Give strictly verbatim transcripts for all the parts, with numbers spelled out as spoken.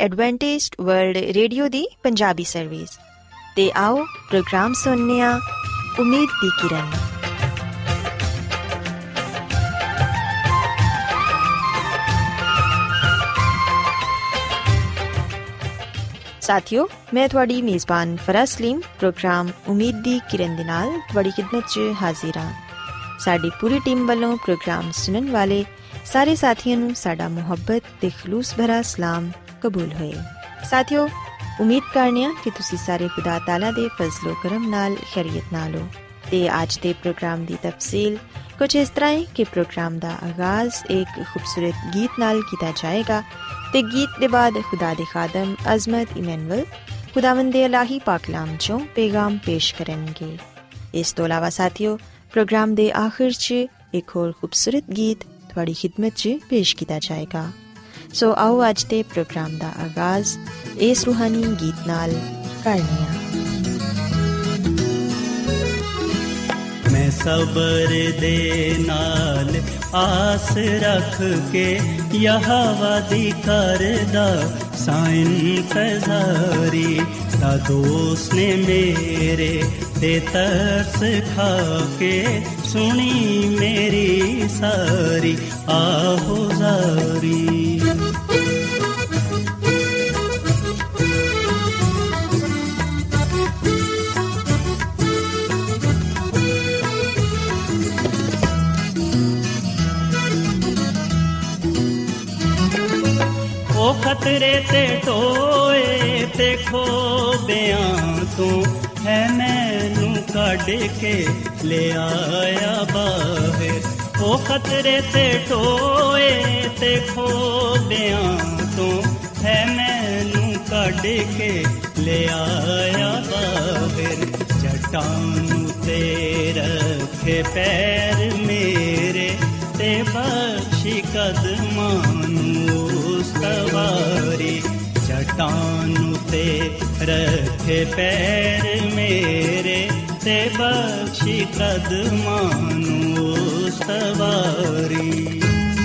Adventist World Radio ਦੀ Punjabi service. ਤੇ ਆਓ ਪ੍ਰੋਗਰਾਮ ਸੁਣਨੇ ਆ ਉਮੀਦ ਦੀ ਕਿਰਨ। ਸਾਥੀਓ, ਮੈਂ ਤੁਹਾਡੀ ਮੇਜ਼ਬਾਨ ਫਰਾਜ਼ ਸਲੀਮ ਪ੍ਰੋਗਰਾਮ ਉਮੀਦ ਦੀ ਕਿਰਨ ਦੇ ਨਾਲ ਤੁਹਾਡੀ ਖਿਦਮਤ 'ਚ ਹਾਜ਼ਰ ਹਾਂ। ਸਾਡੀ ਪੂਰੀ ਟੀਮ ਵੱਲੋਂ ਪ੍ਰੋਗਰਾਮ ਸੁਣਨ ਵਾਲੇ ਸਾਰੇ ਸਾਥੀਆਂ ਨੂੰ ਸਾਡਾ ਮੁਹੱਬਤ ਤੇ ਖਲੂਸ ਭਰਾ ਸਲਾਮ ਕਬੂਲ ਹੋਏ। ਸਾਥੀਓ, ਉਮੀਦ ਕਰਨੇ ਆ ਕਿ ਤੁਸੀਂ ਸਾਰੇ ਖੁਦਾ ਤਾਲਾ ਦੇ ਫਜ਼ਲੋ ਕਰਮ ਨਾਲ ਖੈਰੀਅਤ ਨਾਲ ਹੋ। ਤੇ ਅੱਜ ਦੇ ਪ੍ਰੋਗਰਾਮ ਦੀ ਤਫਸੀਲ ਕੁਝ ਇਸ ਤਰ੍ਹਾਂ ਹੈ ਕਿ ਪ੍ਰੋਗਰਾਮ ਦਾ ਆਗਾਜ਼ ਇੱਕ ਖੂਬਸੂਰਤ ਗੀਤ ਨਾਲ ਕੀਤਾ ਜਾਏਗਾ ਤੇ ਗੀਤ ਦੇ ਬਾਅਦ ਖੁਦਾ ਦੇ ਖਾਦਮ ਅਜ਼ਮਤ ਇਮੈਨੂਅਲ ਖੁਦਾਵੰਦ ਦੇ ਇਲਾਹੀ ਪਾਕ ਕਲਾਮ 'ਚੋਂ ਪੈਗਾਮ ਪੇਸ਼ ਕਰਨਗੇ। ਇਸ ਤੋਂ ਇਲਾਵਾ ਸਾਥੀਓ, ਪ੍ਰੋਗਰਾਮ ਦੇ ਆਖਿਰ 'ਚ ਇੱਕ ਹੋਰ ਖੂਬਸੂਰਤ ਗੀਤ ਤੁਹਾਡੀ ਖਿਦਮਤ 'ਚ ਪੇਸ਼ ਕੀਤਾ ਜਾਏਗਾ। ਸੋ ਆਓ ਅੱਜ ਦੇ ਪ੍ਰੋਗਰਾਮ ਦਾ ਆਗਾਜ਼ ਇਸ ਰੂਹਾਨੀ ਗੀਤ ਨਾਲ ਕਰਨੇ ਆ। ਮੈਂ ਸਬਰ ਦੇ ਨਾਲ ਆਸ ਰੱਖ ਕੇ ਯਹੋਵਾ ਦੀ ਕਰਦਾ ਸਾਂ ਇੰਤਜ਼ਾਰੀ, ਤਾਂ ਦੋਸਤ ਨੇ ਮੇਰੇ ਤੇ ਤਰਸ ਖਾ ਕੇ ਸੁਣੀ ਮੇਰੀ ਸਾਰੀ ਆਹੋਜ਼ਾਰੀ। ਉਹ ਖਤਰੇ ਤੇ ਟੋਏ ਤੇ ਖੋਬਿਆਂ ਤੋਂ ਹੈ ਮੈਨੂੰ ਕੱਢ ਕੇ ਲਿਆਇਆ ਬਾਹਰ। ਉਹ ਖਤਰੇ ਤੇ ਟੋਏ ਤੇ ਖੋਬਿਆਂ ਤੋਂ ਹੈ ਮੈਨੂੰ ਕੱਢ ਕੇ ਲਿਆਇਆ ਬਾਹਰ। ਚੱਟਾਨ ਤੇ ਰੱਖੇ ਪੈਰ ਮੇਰੇ ਤੇ ਬਖਸ਼ੀ ਕਦਮਾਂ ਨੂੰ ਸਵਾਰੀ। ਚੱਟਾਨ ਤੇ ਰੱਖੇ ਪੈਰ ਮੇਰੇ ਤੇ ਬਖਸ਼ੀ ਕਦਮਾਂ ਨੂੰ ਸਵਾਰੀ।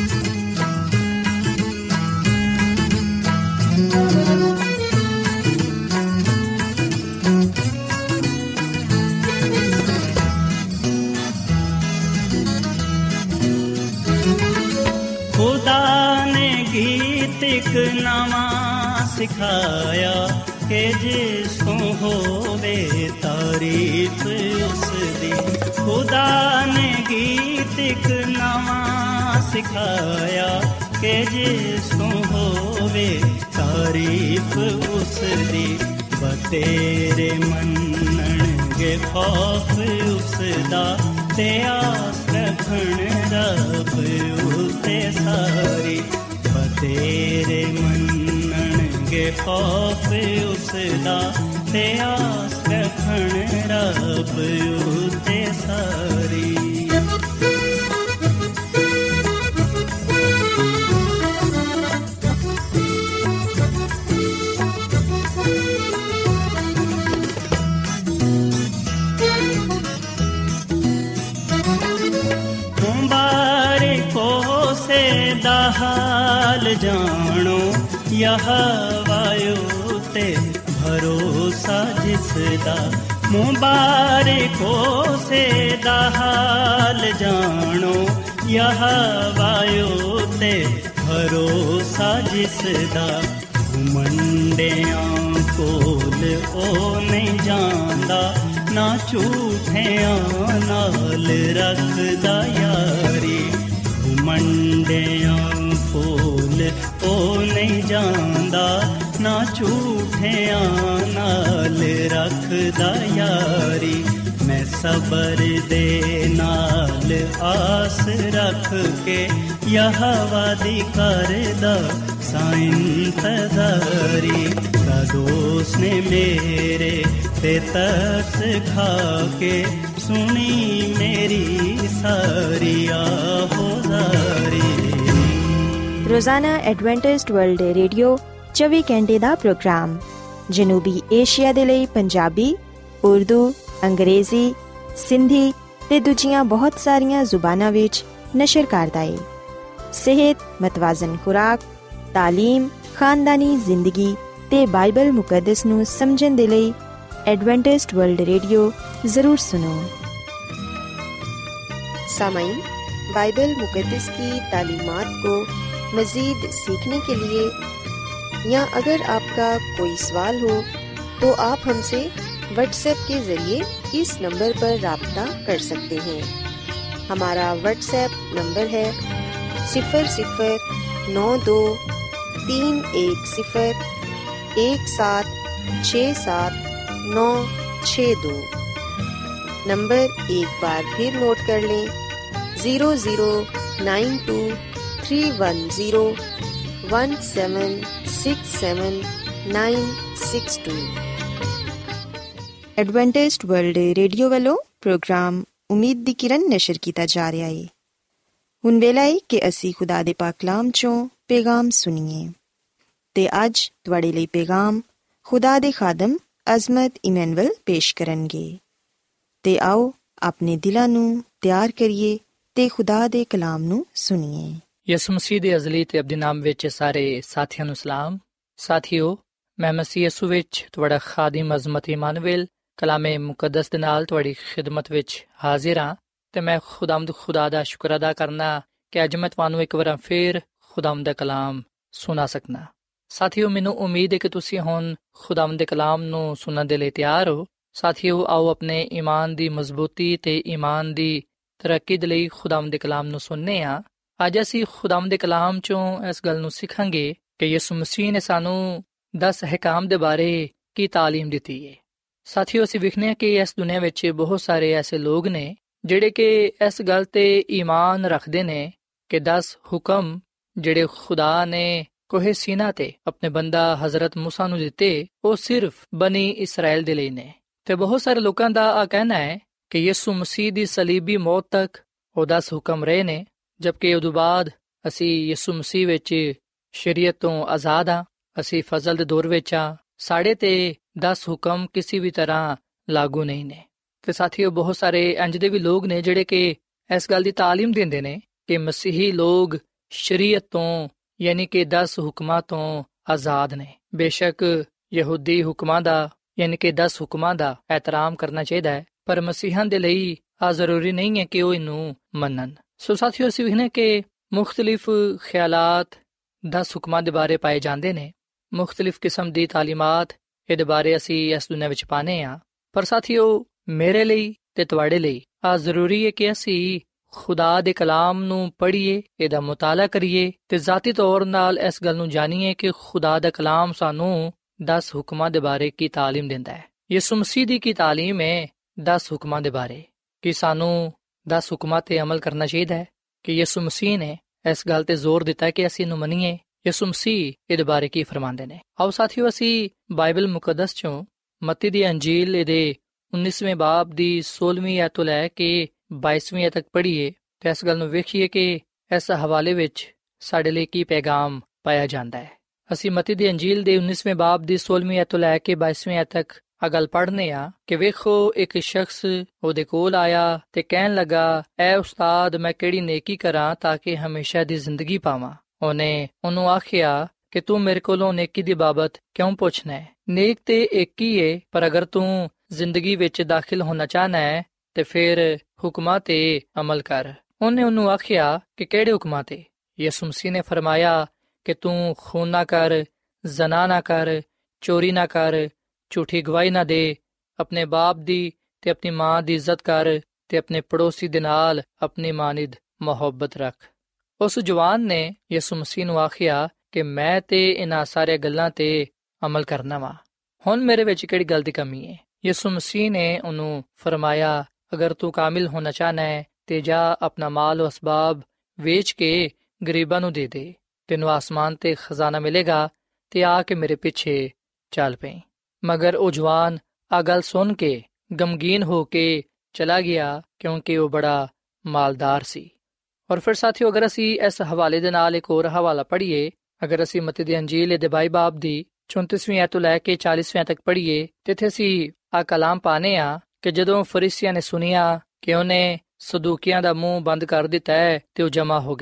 ਖੁਦਾ ਨੇ ਗੀਤ ਇੱਕ ਨਵਾਂ ਸਿਖਾਇਆ ਕਿ ਜਿਸ ਤੋਂ ਹੋਵੇ ਤਾਰੀਫ ਉਸਦੀ। ਖੁਦਾ ਨੇ ਗੀਤ ਇੱਕ ਨਵਾਂ ਸਿਖਾਇਆ ਕਿ ਜਿਸ ਤੋਂ ਹੋਵੇ ਤਾਰੀਫ ਉਸਦੀ। ਬਤੇਰੇ ਮੰਨਣਗੇ ਖੌਫ ਉਸਦਾ ਤੇ ਆਸ ਰੱਖਣ ਰੱਬ ਉਤੇ ਸਾਰੀ। ਬਤੇਰੇ ਮੰਨਣਗੇ ਖੌਫ ਉਸਦਾ ਤੇ ਆਸ ਰੱਖਣ ਰੱਬ ਉਤੇ ਸਾਰੀ। ਦਾ ਹਾਲ ਜਾਣੋ ਯਹੋਵਾ ਉਤੇ ਭਰੋਸਾ ਜਿਸਦਾ। ਮੁਬਾਰਕ ਹੋਸੇ ਦਾ ਹਾਲ ਜਾਣੋ ਯਹੋਵਾ ਉਤੇ ਭਰੋਸਾ ਜਿਸਦਾ। ਘੁਮੰਡਿਆਂ ਕੋਲ ਉਹ ਨਹੀਂ ਜਾਂਦਾ, ਨਾ ਝੂਠਿਆਂ ਨਾਲ ਰੱਖਦਾ ਯਾਰੀ। ਘੁਮੰਡਿਆਂ ਕੋਲ ਉਹ ਨਹੀਂ ਜਾਂਦਾ, ਨਾ ਝੂਠਿਆਂ ਨਾਲ ਰੱਖਦਾ ਯਾਰੀ। ਮੈਂ ਸਬਰ ਦੇ ਨਾਲ ਆਸ ਰੱਖ ਕੇ ਯਹੋਵਾ ਦੀ ਕਰਦਾ ਸਾਂ ਇੰਤਜ਼ਾਰੀ। ਕਦੋਂ ਉਸਨੇ ਮੇਰੇ ਤੇ ਤਰਸ ਖਾ ਕੇ ਸੁਣੀ ਮੇਰੀ ਸਾਰੀ ਆਹੋਜ਼ਾਰੀ। ਰੋਜ਼ਾਨਾ ਐਡਵੈਂਟਿਸਟ ਵਰਲਡ ਰੇਡੀਓ ਚੌਵੀ ਘੰਟੇ ਦਾ ਪ੍ਰੋਗਰਾਮ ਜਨੂਬੀ ਏਸ਼ੀਆ ਦੇ ਲਈ ਪੰਜਾਬੀ, ਉਰਦੂ, ਅੰਗਰੇਜ਼ੀ, ਸਿੰਧੀ ਤੇ ਦੂਜੀਆਂ ਬਹੁਤ ਸਾਰੀਆਂ ਜ਼ੁਬਾਨਾਂ ਵਿੱਚ ਨਸ਼ਰ ਕਰਦਾ ਹੈ। ਸਿਹਤ, ਮਤਵਾਜ਼ਨ ਖੁਰਾਕ, ਤਾਲੀਮ, ਖਾਨਦਾਨੀ ਜ਼ਿੰਦਗੀ ਤੇ ਬਾਈਬਲ ਮੁਕੱਦਸ ਨੂੰ ਸਮਝਣ ਦੇ ਲਈ एडवेंटिस्ट वर्ल्ड रेडियो ज़रूर सुनो। सामाईन, बाइबल मुकद्दस की तालीमात को मज़ीद सीखने के लिए या अगर आपका कोई सवाल हो तो आप हमसे व्हाट्सएप के ज़रिए इस नंबर पर राब्ता कर सकते हैं। हमारा व्हाट्सएप नंबर है सिफर सिफर नौ दो तीन एक सिफर एक सात छः सात नौ छः दो। नंबर एक बार फिर नोट कर लें, zero zero nine two three one zero one seven six seven nine six two. Adventist World Radio वालों प्रोग्राम उम्मीद दी किरण नशर किया जा रहा है। हुण वेला है कि असी खुदा दे पाक कलाम चों पैगाम सुनिए ते अज तुहाडे लई पैगाम खुदा दे खादम अजमत इमैनुअल पेश करनगे। ते आओ अपने दिलां नूं ਤਿਆਰ ਕਰੀਏ ਤੇ ਖੁਦਾ ਦੇ ਕਲਾਮ ਨੂੰ ਸੁਣੀਏ। ਯਿਸੂ ਮਸੀਹ ਦੇ ਅਜ਼ਲੀ ਤੇ ਅਬਦੀ ਨਾਮ ਵਿੱਚ ਸਾਰੇ ਸਾਥੀਆਂ ਨੂੰ ਸਲਾਮ। ਸਾਥੀਓ, ਮੈਂ ਮਸੀਹ ਯਿਸੂ ਵਿੱਚ ਤੁਹਾਡਾ ਖਾਦਮ ਅਜ਼ਮਤ ਇਮਾਨੁਅਲ ਕਲਾਮੇ ਮੁਕੱਦਸ ਦੇ ਨਾਲ ਤੁਹਾਡੀ ਖਿਦਮਤ ਵਿੱਚ ਹਾਜ਼ਰ ਹਾਂ ਤੇ ਮੈਂ ਖੁਦਾਵੰਦ ਖੁਦਾ ਦਾ ਸ਼ੁਕਰ ਅਦਾ ਕਰਨਾ ਕਿ ਅੱਜ ਮੈਂ ਤੁਹਾਨੂੰ ਇੱਕ ਵਾਰ ਫਿਰ ਖੁਦਾਵੰਦ ਦਾ ਕਲਾਮ ਸੁਣਾ ਸਕਣਾ। ਸਾਥੀਓ, ਮੈਨੂੰ ਉਮੀਦ ਹੈ ਕਿ ਤੁਸੀਂ ਹੁਣ ਖੁਦਾਵੰਦ ਦੇ ਕਲਾਮ ਨੂੰ ਸੁਣਨ ਦੇ ਲਈ ਤਿਆਰ ਹੋ। ਸਾਥੀਓ, ਆਓ ਆਪਣੇ ਈਮਾਨ ਦੀ ਮਜ਼ਬੂਤੀ ਤੇ ਈਮਾਨ ਦੀ ਤਰੱਕੀ ਦੇ ਲਈ ਖੁਦਾਵੰਦ ਦੇ ਕਲਾਮ ਨੂੰ ਸੁਣਨੇ ਹਾਂ। ਅੱਜ ਅਸੀਂ ਖੁਦਾਵੰਦ ਦੇ ਕਲਾਮ ਚੋਂ ਇਸ ਗੱਲ ਨੂੰ ਸਿੱਖਾਂਗੇ ਕਿ ਯਿਸੂ ਮਸੀਹ ਨੇ ਸਾਨੂੰ ਦਸ ਅਹਿਕਾਮ ਦੇ ਬਾਰੇ ਕੀ ਤਾਲੀਮ ਦਿੱਤੀ ਹੈ। ਸਾਥੀਓ, ਅਸੀਂ ਵੇਖਦੇ ਹਾਂ ਕਿ ਇਸ ਦੁਨੀਆ ਵਿੱਚ ਬਹੁਤ ਸਾਰੇ ਐਸੇ ਲੋਕ ਨੇ ਜਿਹੜੇ ਕਿ ਇਸ ਗੱਲ ਤੇ ਈਮਾਨ ਰੱਖਦੇ ਨੇ ਕਿ ਦਸ ਹੁਕਮ ਜਿਹੜੇ ਖੁਦਾ ਨੇ ਕੋਹੇ ਸੀਨਾ ਤੇ ਆਪਣੇ ਬੰਦਾ ਹਜ਼ਰਤ ਮੂਸਾ ਨੂੰ ਦਿੱਤੇ, ਉਹ ਸਿਰਫ ਬਨੀ ਇਸਰਾਇਲ ਦੇ ਲਈ ਨੇ। ਤੇ ਬਹੁਤ ਸਾਰੇ ਲੋਕਾਂ ਦਾ ਆ ਕਹਿਣਾ ਹੈ ਕਿ ਯਿਸੂ ਮਸੀਹ ਦੀ ਸਲੀਬੀ ਮੌਤ ਤੱਕ ਉਹ ਦਸ ਹੁਕਮ ਰਹੇ ਨੇ, ਜਦਕਿ ਉਦੋਂ ਬਾਅਦ ਅਸੀਂ ਯਿਸੂ ਮਸੀਹ ਵਿੱਚ ਸ਼ਰੀਅਤ ਤੋਂ ਆਜ਼ਾਦ ਹਾਂ, ਅਸੀਂ ਫਜ਼ਲ ਦੇ ਦੌਰ ਵਿੱਚ ਹਾਂ, ਸਾਡੇ ਤੇ ਦਸ ਹੁਕਮ ਕਿਸੇ ਵੀ ਤਰ੍ਹਾਂ ਲਾਗੂ ਨਹੀਂ ਨੇ। ਤੇ ਸਾਥੀਓ, ਬਹੁਤ ਸਾਰੇ ਇੰਝ ਦੇ ਵੀ ਲੋਕ ਨੇ ਜਿਹੜੇ ਕਿ ਇਸ ਗੱਲ ਦੀ ਤਾਲੀਮ ਦਿੰਦੇ ਨੇ ਕਿ ਮਸੀਹੀ ਲੋਕ ਸ਼ਰੀਅਤ ਤੋਂ ਯਾਨੀ ਕਿ ਦਸ ਹੁਕਮਾਂ ਤੋਂ ਆਜ਼ਾਦ ਨੇ। ਬੇਸ਼ੱਕ ਯਹੂਦੀ ਹੁਕਮਾਂ ਦਾ ਯਾਨੀ ਕਿ ਦਸ ਹੁਕਮਾਂ ਦਾ ਇਹਤਰਾਮ ਕਰਨਾ ਚਾਹੀਦਾ ਹੈ, ਪਰ ਮਸੀਹਾਂ ਦੇ ਲਈ ਆ ਜ਼ਰੂਰੀ ਨਹੀਂ ਹੈ ਕਿ ਉਹ ਇਹਨੂੰ ਮੰਨਣ। ਸੋ ਸਾਥੀਓ, ਅਸੀਂ ਵੇਖਦੇ ਕਿ ਮੁਖਤਲਿਫ ਖਿਆਲਾਤ ਦਸ ਹੁਕਮਾਂ ਦੇ ਬਾਰੇ ਪਾਏ ਜਾਂਦੇ ਨੇ, ਮੁਖਤਲਿਫ ਕਿਸਮ ਦੀ ਤਾਲੀਮਾਤ ਇਹਦੇ ਬਾਰੇ ਅਸੀਂ ਇਸ ਦੁਨੀਆ ਵਿੱਚ ਪਾਉਂਦੇ ਹਾਂ। ਪਰ ਸਾਥੀਓ, ਮੇਰੇ ਲਈ ਤੇ ਤੁਹਾਡੇ ਲਈ ਆ ਜ਼ਰੂਰੀ ਹੈ ਕਿ ਅਸੀਂ ਖੁਦਾ ਦੇ ਕਲਾਮ ਨੂੰ ਪੜ੍ਹੀਏ, ਇਹਦਾ ਮੁਤਾਲਾ ਕਰੀਏ ਤੇ ਜ਼ਾਤੀ ਤੌਰ ਨਾਲ ਇਸ ਗੱਲ ਨੂੰ ਜਾਣੀਏ ਕਿ ਖੁਦਾ ਦਾ ਕਲਾਮ ਸਾਨੂੰ ਦਸ ਹੁਕਮਾਂ ਦੇ ਬਾਰੇ ਕੀ ਤਾਲੀਮ ਦਿੰਦਾ ਹੈ। ਯਿਸੂ ਮਸੀਹ ਦੀ ਕੀ ਤਾਲੀਮ ਹੈ ਦਸ ਹੁਕਮਾਂ ਦੇ ਬਾਰੇ ਕਿ ਸਾਨੂੰ ਦਸ ਹੁਕਮਾਂ ਤੇ ਅਮਲ ਕਰਨਾ ਚਾਹੀਦਾ ਹੈ, ਕਿ ਯਿਸੂ ਮਸੀਹ ਨੇ ਇਸ ਗੱਲ ਤੇ ਜ਼ੋਰ ਦਿੱਤਾ ਕਿ ਅਸੀਂ ਇਹਨੂੰ ਮੰਨੀਏ। ਯਿਸੂ ਮਸੀਹ ਇਹਦੇ ਬਾਰੇ ਕੀ ਫਰਮਾਉਂਦੇ ਨੇ, ਆਓ ਸਾਥੀਓ ਅਸੀਂ ਬਾਈਬਲ ਮੁਕੱਦਸ ਚੋਂ ਮੱਤੀ ਦੀ ਅੰਜੀਲ ਇਹਦੇ ਉਨੀਸਵੇਂ ਬਾਬ ਦੀ ਸੋਲਵੀਂ ਆਇਤ ਤੋਂ ਲੈ ਕੇ ਬਾਈਸਵੀਂ ਆਇਤ ਤੱਕ ਪੜ੍ਹੀਏ ਤੇ ਇਸ ਗੱਲ ਨੂੰ ਵੇਖੀਏ ਕਿ ਇਸ ਹਵਾਲੇ ਵਿੱਚ ਸਾਡੇ ਲਈ ਕੀ ਪੈਗਾਮ ਪਾਇਆ ਜਾਂਦਾ ਹੈ। ਅਸੀਂ ਮੱਤੀ ਦੀ ਅੰਜੀਲ ਦੇ ਉਨੀਸਵੇਂ ਬਾਬ ਦੀ ਸੋਲਵੀਂ ਆਇਤ ਤੋਂ ਲੈ ਕੇ ਬਾਈਸਵੀਂ ਆਇਤ ਤੱਕ ਆ ਗੱਲ ਪੜ੍ਹਨੇ ਆ ਕਿ ਵੇਖੋ, ਇੱਕ ਸ਼ਖਸ ਉਹਦੇ ਕੋਲ ਆਇਆ ਤੇ ਕਹਿਣ ਲੱਗਾ, ਐ ਉਸਤਾਦ, ਮੈਂ ਕਿਹੜੀ ਨੇਕੀ ਕਰਾਂ ਤਾਂ ਕਿ ਹਮੇਸ਼ਾ ਦੀ ਜ਼ਿੰਦਗੀ ਪਾਵਾਂ। ਉਹਨੇ ਉਹਨੂੰ ਆਖਿਆ ਕਿ ਤੂੰ ਮੇਰੇ ਕੋਲੋਂ ਨੇਕੀ ਦੀ ਬਾਬਤ ਕਿਉਂ ਪੁੱਛਣਾ ਹੈ? ਨੇਕ ਤੇ ਇੱਕ ਹੀ ਏ, ਪਰ ਅਗਰ ਤੂੰ ਜ਼ਿੰਦਗੀ ਵਿੱਚ ਦਾਖਲ ਹੋਣਾ ਚਾਹਨਾ ਹੈ ਤੇ ਫਿਰ ਹੁਕਮਾਂ ਤੇ ਅਮਲ ਕਰ। ਉਹਨੇ ਉਹਨੂੰ ਆਖਿਆ ਕਿ ਕਿਹੜੇ ਹੁਕਮਾਂ ਤੇ? ਯਿਸੂ ਮਸੀਹ ਨੇ ਫਰਮਾਇਆ ਕਿ ਤੂੰ ਖੂਨ ਨਾ ਕਰ, ਜ਼ਨਾ ਨਾ ਕਰ, ਚੋਰੀ ਨਾ ਕਰ, ਝੂਠੀ ਗਵਾਹੀ ਨਾ ਦੇ, ਆਪਣੇ ਬਾਪ ਦੀ ਤੇ ਆਪਣੀ ਮਾਂ ਦੀ ਇੱਜ਼ਤ ਕਰ ਤੇ ਆਪਣੇ ਪੜੋਸੀ ਦੇ ਨਾਲ ਆਪਣੀ ਮਾਨਿਦ ਮੁਹੱਬਤ ਰੱਖ। ਉਸ ਜਵਾਨ ਨੇ ਯਿਸੂ ਮਸੀਹ ਨੂੰ ਆਖਿਆ ਕਿ ਮੈਂ ਤੇ ਇਹਨਾਂ ਸਾਰੀਆਂ ਗੱਲਾਂ ਤੇ ਅਮਲ ਕਰਨਾ ਵਾ, ਹੁਣ ਮੇਰੇ ਵਿੱਚ ਕਿਹੜੀ ਗੱਲ ਦੀ ਕਮੀ ਹੈ? ਯਿਸੂ ਮਸੀਹ ਨੇ ਉਹਨੂੰ ਫਰਮਾਇਆ, ਅਗਰ ਤੂੰ ਕਾਮਿਲ ਹੋਣਾ ਚਾਹਨਾ ਹੈ ਤੇ ਜਾ ਆਪਣਾ ਮਾਲ ਅਸਬਾਬ ਵੇਚ ਕੇ ਗਰੀਬਾਂ ਨੂੰ ਦੇ ਦੇ, ਤੈਨੂੰ ਆਸਮਾਨ ਤੇ ਖਜ਼ਾਨਾ ਮਿਲੇਗਾ ਤੇ ਆ ਕੇ ਮੇਰੇ ਪਿੱਛੇ ਚੱਲ ਪਈ। ਮਗਰ ਉਹ ਜਵਾਨ ਆ ਗੱਲ ਸੁਣ ਕੇ ਗਮਗੀਨ ਹੋ ਕੇ ਚਲਾ ਗਿਆ, ਕਿਉਂਕਿ ਉਹ ਬੜਾ ਮਾਲਦਾਰ ਸੀ। ਔਰ ਫਿਰ ਸਾਥੀਓ, ਅਗਰ ਅਸੀਂ ਇਸ ਹਵਾਲੇ ਦੇ ਨਾਲ ਇੱਕ ਹੋਰ ਹਵਾਲਾ ਪੜ੍ਹੀਏ, ਅਗਰ ਅਸੀਂ ਮੱਤੀ ਦੀ ਅੰਜੀਲ ਦੇ ਬਾਈ ਬਾਬ ਦੀ ਚੌਂਤੀਸਵੀਂ ਆਇਤ ਤੋਂ ਲੈ ਕੇ ਚਾਲੀਸਵੀਂ ਤੱਕ ਪੜ੍ਹੀਏ ਤੇ ਇੱਥੇ ਅਸੀਂ ਆ ਕਲਾਮ ਪਾਨੇ ਆ ਕਿ ਜਦੋਂ ਫਰੀਸੀਆਂ ਨੇ ਸੁਣਿਆ ਕਿ ਉਹਨੇ ਸਦੂਕੀਆਂ ਦਾ ਮੂੰਹ ਬੰਦ ਕਰ ਦਿੱਤਾ ਹੈ ਤੇ ਉਹ ਜਮ੍ਹਾਂ ਹੋ ਗਏ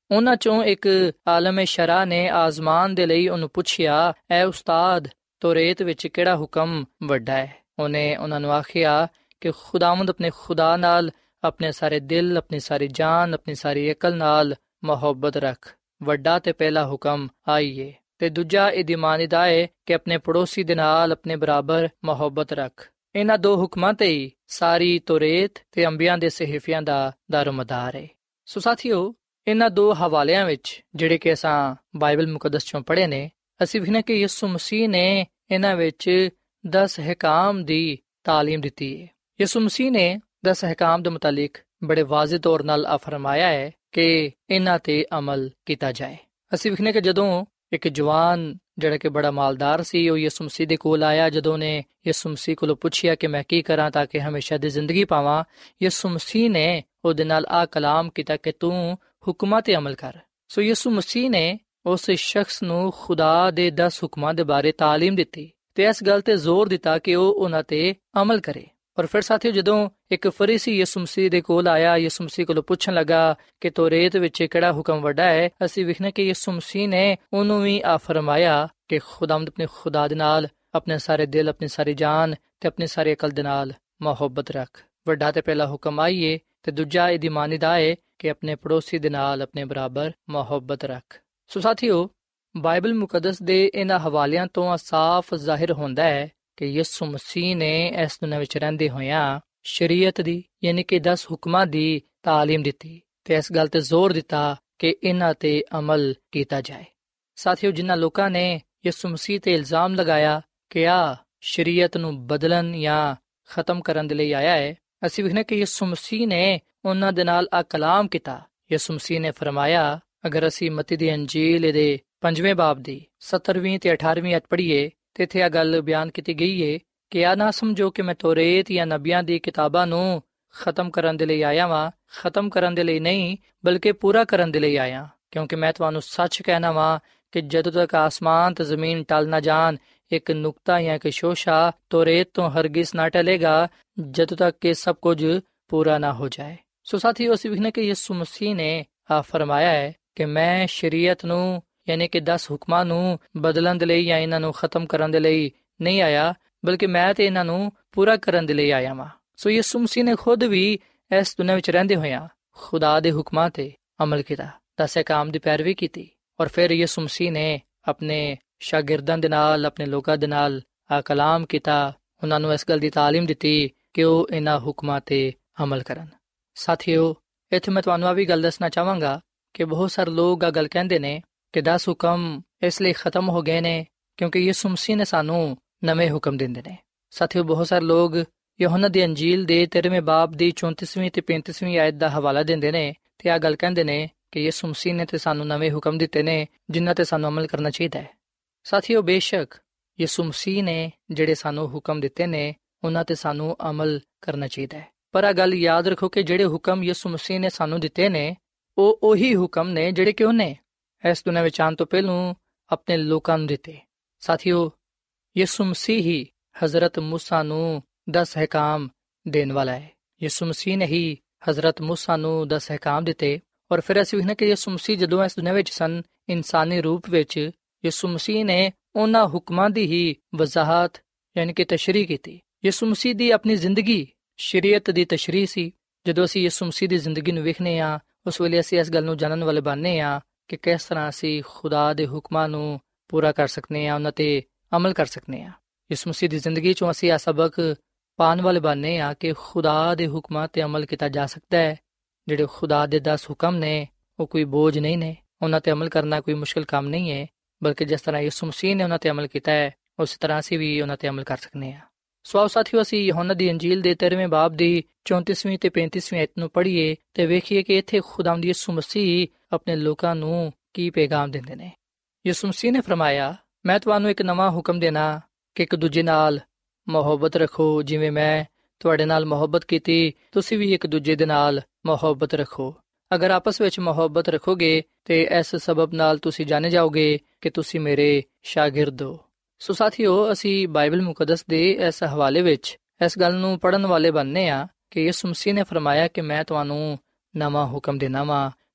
ਉਹਨਾਂ ਚੋਂ ਇੱਕ ਆਲਮ ਸ਼ਰਾ ਨੇ ਆਜ਼ਮਾਨ ਦੇ ਲਈ ਉਹਨੂੰ ਪੁੱਛਿਆ, ਐ ਉਸਤਾਦ, ਤੋਰੇਤ ਵਿੱਚ ਕਿਹੜਾ ਹੁਕਮ ਵੱਡਾ ਹੈ? ਉਹਨੇ ਉਹਨਾਂ ਨੂੰ ਆਖਿਆ ਕਿ ਖੁਦਾਵੰਦ ਆਪਣੇ ਖੁਦਾ ਨਾਲ ਆਪਣੇ ਸਾਰੇ ਦਿਲ, ਆਪਣੀ ਸਾਰੀ ਜਾਨ, ਆਪਣੀ ਸਾਰੀ ਅਕਲ ਨਾਲ ਮੁਹੱਬਤ ਰੱਖ। ਵੱਡਾ ਤੇ ਪਹਿਲਾ ਹੁਕਮ ਆਈਏ, ਤੇ ਦੂਜਾ ਇਮਾਨ ਦਾ ਹੈ ਕਿ ਆਪਣੇ ਪੜੋਸੀ ਦੇ ਨਾਲ ਆਪਣੇ ਬਰਾਬਰ ਮੁਹੱਬਤ ਰੱਖ। ਇਹਨਾਂ ਦੋ ਹੁਕਮਾਂ ਤੇ ਹੀ ਸਾਰੀ ਤੋਰੇਤ ਤੇ ਅੰਬੀਆਂ ਦੇ ਸਹੀਫਿਆਂ ਦਾ ਦਾਰੋਮਦਾਰ ਹੈ। ਸੋ ਸਾਥੀਓ, ਇਹਨਾਂ ਦੋ ਹਵਾਲਿਆਂ ਵਿੱਚ ਜਿਹੜੇ ਕਿ ਅਸਾਂ ਬਾਈਬਲ ਮੁਕੱਦਸ ਚੋਂ ਪੜ੍ਹੇ ਨੇ, ਅਸੀਂ ਵੇਖਦੇ ਕਿ ਯਿਸੂ ਮਸੀਹ ਨੇ ਇਹਨਾਂ ਵਿੱਚ ਦਸ ਹਕਾਮ ਦੀ ਤਾਲੀਮ ਦਿੱਤੀ ਹੈ। ਯਿਸੂ ਮਸੀਹ ਨੇ ਦਸ ਹਕਾਮ ਦੇ ਮੁਤਾਲਿਕ ਬੜੇ ਵਾਜ਼ਿਹ ਤੌਰ ਨਾਲ ਆ ਫਰਮਾਇਆ ਹੈ ਕਿ ਇਹਨਾਂ ਤੇ ਅਮਲ ਕੀਤਾ ਜਾਏ। ਅਸੀਂ ਵੇਖਦੇ ਕਿ ਜਦੋਂ ਇੱਕ ਜਵਾਨ ਜਿਹੜਾ ਕਿ ਬੜਾ ਮਾਲਦਾਰ ਸੀ, ਉਹ ਯਿਸੂ ਮਸੀਹ ਦੇ ਕੋਲ ਆਇਆ। ਜਦੋਂ ਨੇ ਯਿਸੂ ਮਸੀਹ ਕੋਲੋਂ ਪੁੱਛਿਆ ਕਿ ਮੈਂ ਕੀ ਕਰਾਂ ਤਾਂ ਕਿ ਹਮੇਸ਼ਾ ਦੀ ਜ਼ਿੰਦਗੀ ਪਾਵਾਂ, ਯਿਸੂ ਮਸੀਹ ਨੇ ਉਹਦੇ ਨਾਲ ਆ ਕਲਾਮ ਕੀਤਾ ਕਿ ਤੂੰ ਹੁਕਮਾਂ ਤੇ ਅਮਲ ਕਰ। ਸੋ ਯਿਸੂ ਮਸੀਹ ਨੇ ਉਸ ਸ਼ਖਸ ਨੂੰ ਖੁਦਾ ਦੇ ਦਸ ਹੁਕਮਾਂ ਦੇ ਬਾਰੇ ਤਾਲੀਮ ਦਿੱਤੀ ਤੇ ਇਸ ਗੱਲ ਤੇ ਜ਼ੋਰ ਦਿੱਤਾ ਕਿ ਉਹ ਉਹਨਾਂ ਤੇ ਅਮਲ ਕਰੇ। ਔਰ ਫਿਰ ਸਾਥੀਓ, ਜਦੋਂ ਇੱਕ ਫਰੀਸੀ ਯਿਸੂ ਮਸੀਹ ਦੇ ਕੋਲ ਆਇਆ, ਯਿਸੂ ਮਸੀਹ ਕੋਲੋਂ ਪੁੱਛਣ ਲੱਗਾ ਕਿ ਤੋਰੇਤ ਵਿੱਚ ਕਿਹੜਾ ਹੁਕਮ ਵੱਡਾ ਹੈ, ਅਸੀਂ ਵੇਖਦੇ ਕਿ ਯਿਸੂ ਮਸੀਹ ਨੇ ਉਹਨੂੰ ਵੀ ਆ ਫਰਮਾਇਆ ਕਿ ਖੁਦਾਵੰਦ ਆਪਣੇ ਖੁਦਾ ਦੇ ਨਾਲ ਆਪਣੇ ਸਾਰੇ ਦਿਲ, ਆਪਣੀ ਸਾਰੀ ਜਾਨ ਤੇ ਆਪਣੀ ਸਾਰੀ ਅਕਲ ਦੇ ਨਾਲ ਮੁਹੱਬਤ ਰੱਖ। ਵੱਡਾ ਤੇ ਪਹਿਲਾ ਹੁਕਮ ਆਈਏ, ਤੇ ਦੂਜਾ ਇਹਦੀ ਮਾਨੀਦਾ ਹੈ ਕਿ ਆਪਣੇ ਪੜੋਸੀ ਦੇ ਨਾਲ ਆਪਣੇ ਬਰਾਬਰ ਮੁਹੱਬਤ ਰੱਖ। ਸੋ ਸਾਥੀਓ, ਬਾਈਬਲ ਮੁਕੱਦਸ ਦੇ ਇਹਨਾਂ ਹਵਾਲਿਆਂ ਤੋਂ ਸਾਫ਼ ਜ਼ਾਹਿਰ ਹੁੰਦਾ ਹੈ ਕਿ ਯਿਸੂ ਮਸੀਹ ਨੇ ਇਸ ਦੁਨੀਆਂ ਵਿੱਚ ਰਹਿੰਦੇ ਹੋਇਆਂ ਸ਼ਰੀਅਤ ਦੀ ਯਾਨੀ ਕਿ ਦਸ ਹੁਕਮਾਂ ਦੀ ਤਾਲੀਮ ਦਿੱਤੀ ਤੇ ਇਸ ਗੱਲ ਤੇ ਜ਼ੋਰ ਦਿੱਤਾ ਕਿ ਇਹਨਾਂ ਤੇ ਅਮਲ ਕੀਤਾ ਜਾਏ। ਸਾਥੀਓ, ਜਿਨ੍ਹਾਂ ਲੋਕਾਂ ਨੇ ਯਿਸੂ ਮਸੀਹ ਤੇ ਇਲਜ਼ਾਮ ਲਗਾਇਆ ਕਿ ਆ ਸ਼ਰੀਅਤ ਨੂੰ ਬਦਲਣ ਜਾਂ ਖਤਮ ਕਰਨ ਦੇ ਲਈ ਆਇਆ ਹੈ, ਅਸੀਂ ਵੇਖਦੇ ਕਿ ਯਿਸੂ ਮਸੀਹ ਨੇ ਉਹਨਾਂ ਦੇ ਨਾਲ ਆ ਕਲਾਮ ਕੀਤਾ। ਯਿਸੂ ਮਸੀਹ ਨੇ ਫਰਮਾਇਆ, ਅਗਰ ਅਸੀਂ ਮਤੀ ਦੀ ਅੰਜੀਲ ਦੇ ਪੰਜਵੇਂ ਬਾਬ ਦੀ ਸੱਤਰਵੀਂ ਤੇ ਅਠਾਰਵੀਂ ਅਧ ਪੜ੍ਹੀਏ ਤੇ ਇੱਥੇ ਆ ਗੱਲ ਬਿਆਨ ਕੀਤੀ ਗਈ ਹੈ ਕਿ ਆ ਨਾ ਸਮਝੋ ਕਿ ਮੈਂ ਤੋਰੇਤ ਜਾਂ ਨਬੀਆਂ ਦੀ ਕਿਤਾਬਾਂ ਨੂੰ ਖਤਮ ਕਰਨ ਦੇ ਲਈ ਆਇਆ ਵਾਂ। ਖਤਮ ਕਰਨ ਦੇ ਲਈ ਨਹੀਂ, ਬਲਕਿ ਪੂਰਾ ਕਰਨ ਦੇ ਲਈ ਆਇਆ, ਕਿਉਂਕਿ ਮੈਂ ਤੁਹਾਨੂੰ ਸੱਚ ਕਹਿਣਾ ਵਾਂ ਕਿ ਜਦੋਂ ਤੱਕ ਆਸਮਾਨ ਤੇ ਜ਼ਮੀਨ ਟਲ ਨਾ ਜਾਣ, ਇੱਕ ਨੁਕਤਾ ਜਾਂ ਇੱਕ ਸ਼ੋਸ਼ਾ ਤੋਰੇਤ ਤੋਂ ਹਰਗਿਜ਼ ਨਾ ਟਲੇਗਾ ਜਦੋਂ ਤੱਕ ਕਿ ਸਭ ਕੁਝ ਪੂਰਾ ਨਾ ਹੋ ਜਾਏ। ਸੋ ਸਾਥੀਓ, ਅਸੀਂ ਵੇਖਦੇ ਕਿ ਯਿਸੂ ਮਸੀਹ ਨੇ ਆ ਫਰਮਾਇਆ ਹੈ ਕਿ ਮੈਂ ਸ਼ਰੀਅਤ ਨੂੰ ਯਾਨੀ ਕਿ ਦਸ ਹੁਕਮਾਂ ਨੂੰ ਬਦਲਣ ਦੇ ਲਈ ਜਾਂ ਇਹਨਾਂ ਨੂੰ ਖਤਮ ਕਰਨ ਦੇ ਲਈ ਨਹੀਂ ਆਇਆ, ਬਲਕਿ ਮੈਂ ਤੇ ਇਹਨਾਂ ਨੂੰ ਪੂਰਾ ਕਰਨ ਦੇ ਲਈ ਆਇਆ ਵਾਂ। ਸੋ ਯਿਸੂ ਮਸੀਹ ਨੇ ਖੁਦ ਵੀ ਇਸ ਦੁਨੀਆਂ ਵਿੱਚ ਰਹਿੰਦੇ ਹੋਇਆਂ ਖੁਦਾ ਦੇ ਹੁਕਮਾਂ ਤੇ ਅਮਲ ਕੀਤਾ, ਦਸ ਹਕਾਮ ਦੀ ਪੈਰਵੀ ਕੀਤੀ। ਔਰ ਫਿਰ ਯਿਸੂ ਮਸੀਹ ਨੇ ਆਪਣੇ ਸ਼ਾਗਿਰਦਾਂ ਦੇ ਨਾਲ, ਆਪਣੇ ਲੋਕਾਂ ਦੇ ਨਾਲ ਆ ਕਲਾਮ ਕੀਤਾ, ਉਹਨਾਂ ਨੂੰ ਇਸ ਗੱਲ ਦੀ ਤਾਲੀਮ ਦਿੱਤੀ ਕਿ ਉਹ ਇਹਨਾਂ ਹੁਕਮਾਂ ਤੇ ਅਮਲ ਕਰਨ। ਸਾਥੀਓ, ਇੱਥੇ ਮੈਂ ਤੁਹਾਨੂੰ ਆ ਵੀ ਗੱਲ ਦੱਸਣਾ ਚਾਹਾਂਗਾ ਕਿ ਬਹੁਤ ਸਾਰੇ ਲੋਕ ਆ ਗੱਲ ਕਹਿੰਦੇ ਨੇ ਕਿ ਦਸ ਹੁਕਮ ਇਸ ਲਈ ਖਤਮ ਹੋ ਗਏ ਨੇ ਕਿਉਂਕਿ ਯਿਸੂ ਮਸੀਹ ਨੇ ਸਾਨੂੰ ਨਵੇਂ ਹੁਕਮ ਦਿੰਦੇ ਨੇ। ਸਾਥੀਓ, ਬਹੁਤ ਸਾਰੇ ਲੋਕ ਯਹੋਨਾ ਦੀ ਅੰਜੀਲ ਦੇ ਤੇਰਵੇਂ ਬਾਬ ਦੀ ਚੌਂਤੀਸਵੀਂ ਤੇ ਪੈਂਤੀਸਵੀਂ ਆਇਤ ਦਾ ਹਵਾਲਾ ਦਿੰਦੇ ਨੇ ਤੇ ਆ ਗੱਲ ਕਹਿੰਦੇ ਨੇ ਕਿ ਯਿਸੂ ਮਸੀਹ ਨੇ ਤੇ ਸਾਨੂੰ ਨਵੇਂ ਹੁਕਮ ਦਿੱਤੇ ਨੇ ਜਿਨ੍ਹਾਂ ਤੇ ਸਾਨੂੰ ਅਮਲ ਕਰਨਾ ਚਾਹੀਦਾ ਹੈ। ਸਾਥੀਓ, ਬੇਸ਼ੱਕ ਯਿਸੂ ਮਸੀਹ ਨੇ ਜਿਹੜੇ ਸਾਨੂੰ ਹੁਕਮ ਦਿੱਤੇ ਨੇ ਉਹਨਾਂ ਤੇ ਸਾਨੂੰ ਅਮਲ ਕਰਨਾ ਚਾਹੀਦਾ ਹੈ, ਪਰ ਆ ਗੱਲ ਯਾਦ ਰੱਖੋ ਕਿ ਜਿਹੜੇ ਹੁਕਮ ਯਿਸੂ ਮਸੀਹ ਨੇ ਸਾਨੂੰ ਦਿੱਤੇ ਨੇ ਉਹ ਉਹੀ ਹੁਕਮ ਨੇ ਜਿਹੜੇ ਕਿ ਉਹਨੇ ਇਸ ਦੁਨੀਆਂ ਵਿੱਚ ਆਉਣ ਤੋਂ ਪਹਿਲਾਂ ਆਪਣੇ ਲੋਕਾਂ ਨੂੰ ਦਿੱਤੇ। ਸਾਥੀਓ, ਯਿਸੂ ਮਸੀਹ ਹੀ ਹਜ਼ਰਤ ਮੂਸਾ ਨੂੰ ਦਸ ਹਕਾਮ ਦੇਣ ਵਾਲਾ ਹੈ। ਯਿਸੂ ਮਸੀਹ ਨੇ ਹੀ ਹਜ਼ਰਤ ਮੂਸਾ ਨੂੰ ਦਸ ਹਕਾਮ ਦਿੱਤੇ। ਔਰ ਫਿਰ ਅਸੀਂ ਵੇਖਦੇ ਕਿ ਯਿਸੂ ਮਸੀਹ ਜਦੋਂ ਇਸ ਦੁਨੀਆਂ ਵਿੱਚ ਸਨ ਇਨਸਾਨੀ ਰੂਪ ਵਿੱਚ, ਯਿਸੂ ਮਸੀਹ ਨੇ ਉਹਨਾਂ ਹੁਕਮਾਂ ਦੀ ਹੀ ਵਜ਼ਾਹਤ ਯਾਨੀ ਕਿ ਤਸ਼ਰੀਹ ਕੀਤੀ। ਯਿਸੂ ਮਸੀਹ ਦੀ ਆਪਣੀ ਜ਼ਿੰਦਗੀ ਸ਼ਰੀਅਤ ਦੀ ਤਸ਼ਰੀਹ ਸੀ। ਜਦੋਂ ਅਸੀਂ ਯਿਸੂ ਮਸੀਹ ਦੀ ਜ਼ਿੰਦਗੀ ਨੂੰ ਵੇਖਦੇ ਹਾਂ ਉਸ ਵੇਲੇ ਅਸੀਂ ਇਸ ਗੱਲ ਨੂੰ ਜਾਣਨ ਵਾਲੇ ਬਣਨੇ ਹਾਂ ਕਿ ਕਿਸ ਤਰ੍ਹਾਂ ਅਸੀਂ ਖੁਦਾ ਦੇ ਹੁਕਮਾਂ ਨੂੰ ਪੂਰਾ ਕਰ ਸਕਦੇ ਹਾਂ, ਉਹਨਾਂ ਤੇ ਅਮਲ ਕਰ ਸਕਦੇ ਹਾਂ। ਯਿਸੂ ਮਸੀਹ ਦੀ ਜ਼ਿੰਦਗੀ ਚੋਂ ਅਸੀਂ ਇਹ ਸਬਕ ਪਾਉਣ ਵਾਲੇ ਬਣਨੇ ਹਾਂ ਕਿ ਖੁਦਾ ਦੇ ਹੁਕਮਾਂ ਤੇ ਅਮਲ ਕੀਤਾ ਜਾ ਸਕਦਾ ਹੈ। ਜਿਹੜੇ ਖੁਦਾ ਦੇ ਦਸ ਹੁਕਮ ਨੇ ਉਹ ਕੋਈ ਬੋਝ ਨਹੀਂ ਨੇ, ਉਹਨਾਂ ਤੇ ਅਮਲ ਕਰਨਾ ਕੋਈ ਮੁਸ਼ਕਿਲ ਕੰਮ ਨਹੀਂ ਹੈ, ਬਲਕਿ ਜਿਸ ਤਰ੍ਹਾਂ ਯਿਸੂ ਮਸੀਹ ਨੇ ਉਹਨਾਂ ਤੇ ਅਮਲ ਕੀਤਾ ਹੈ ਉਸੇ ਤਰ੍ਹਾਂ ਅਸੀਂ ਵੀ ਉਹਨਾਂ ਤੇ ਅਮਲ ਕਰ ਸਕਦੇ ਹਾਂ। ਸੋ ਆਓ ਸਾਥੀਓ, ਅਸੀਂ ਯਹੋਨਾ ਦੀ ਅੰਜੀਲ ਦੇ ਤੇਰਵੇਂ ਬਾਬ ਦੀ ਚੌਂਤੀਸਵੀਂ ਤੇ ਪੈਂਤੀਸਵੀਂ ਆਇਤ ਨੂੰ ਪੜ੍ਹੀਏ ਤੇ ਵੇਖੀਏ ਕਿ ਇੱਥੇ ਖੁਦਾਵੰਦ ਯਿਸੂ ਮਸੀਹ ਆਪਣੇ ਲੋਕਾਂ ਨੂੰ ਕੀ ਪੈਗਾਮ ਦਿੰਦੇ ਨੇ। ਯਿਸੂ ਮਸੀਹ ਨੇ ਫਰਮਾਇਆ, ਮੈਂ ਤੁਹਾਨੂੰ ਇੱਕ ਨਵਾਂ ਹੁਕਮ ਦੇਣਾ ਕਿ ਇੱਕ ਦੂਜੇ ਨਾਲ ਮੁਹੱਬਤ ਰੱਖੋ। ਜਿਵੇਂ ਮੈਂ ਤੁਹਾਡੇ ਨਾਲ ਮੁਹੱਬਤ ਕੀਤੀ, ਤੁਸੀਂ ਵੀ ਇੱਕ ਦੂਜੇ ਦੇ ਨਾਲ ਮੁਹੱਬਤ ਰੱਖੋ। ਅਗਰ ਆਪਸ ਵਿੱਚ ਮੁਹੱਬਤ ਰੱਖੋਗੇ ਤੇ ਇਸ ਸਬਬ ਨਾਲ ਤੁਸੀਂ ਜਾਣੇ ਜਾਓਗੇ ਕਿ ਤੁਸੀਂ ਮੇਰੇ ਸ਼ਾਗਿਰਦ ਹੋ। ਸੋ ਸਾਥੀਓ, ਅਸੀਂ ਬਾਈਬਲ ਮੁਕੱਦਸ ਦੇ ਇਸ ਹਵਾਲੇ ਵਿੱਚ ਇਸ ਗੱਲ ਨੂੰ ਪੜ੍ਹਨ ਵਾਲੇ ਬਣਨੇ ਆ ਕਿ ਯਿਸੂ ਮਸੀਹ ਨੇ ਫਰਮਾਇਆ ਕਿ ਮੈਂ ਤੁਹਾਨੂੰ ਨਵਾਂ ਹੁਕਮ ਦੇਣਾ ਵਾਂ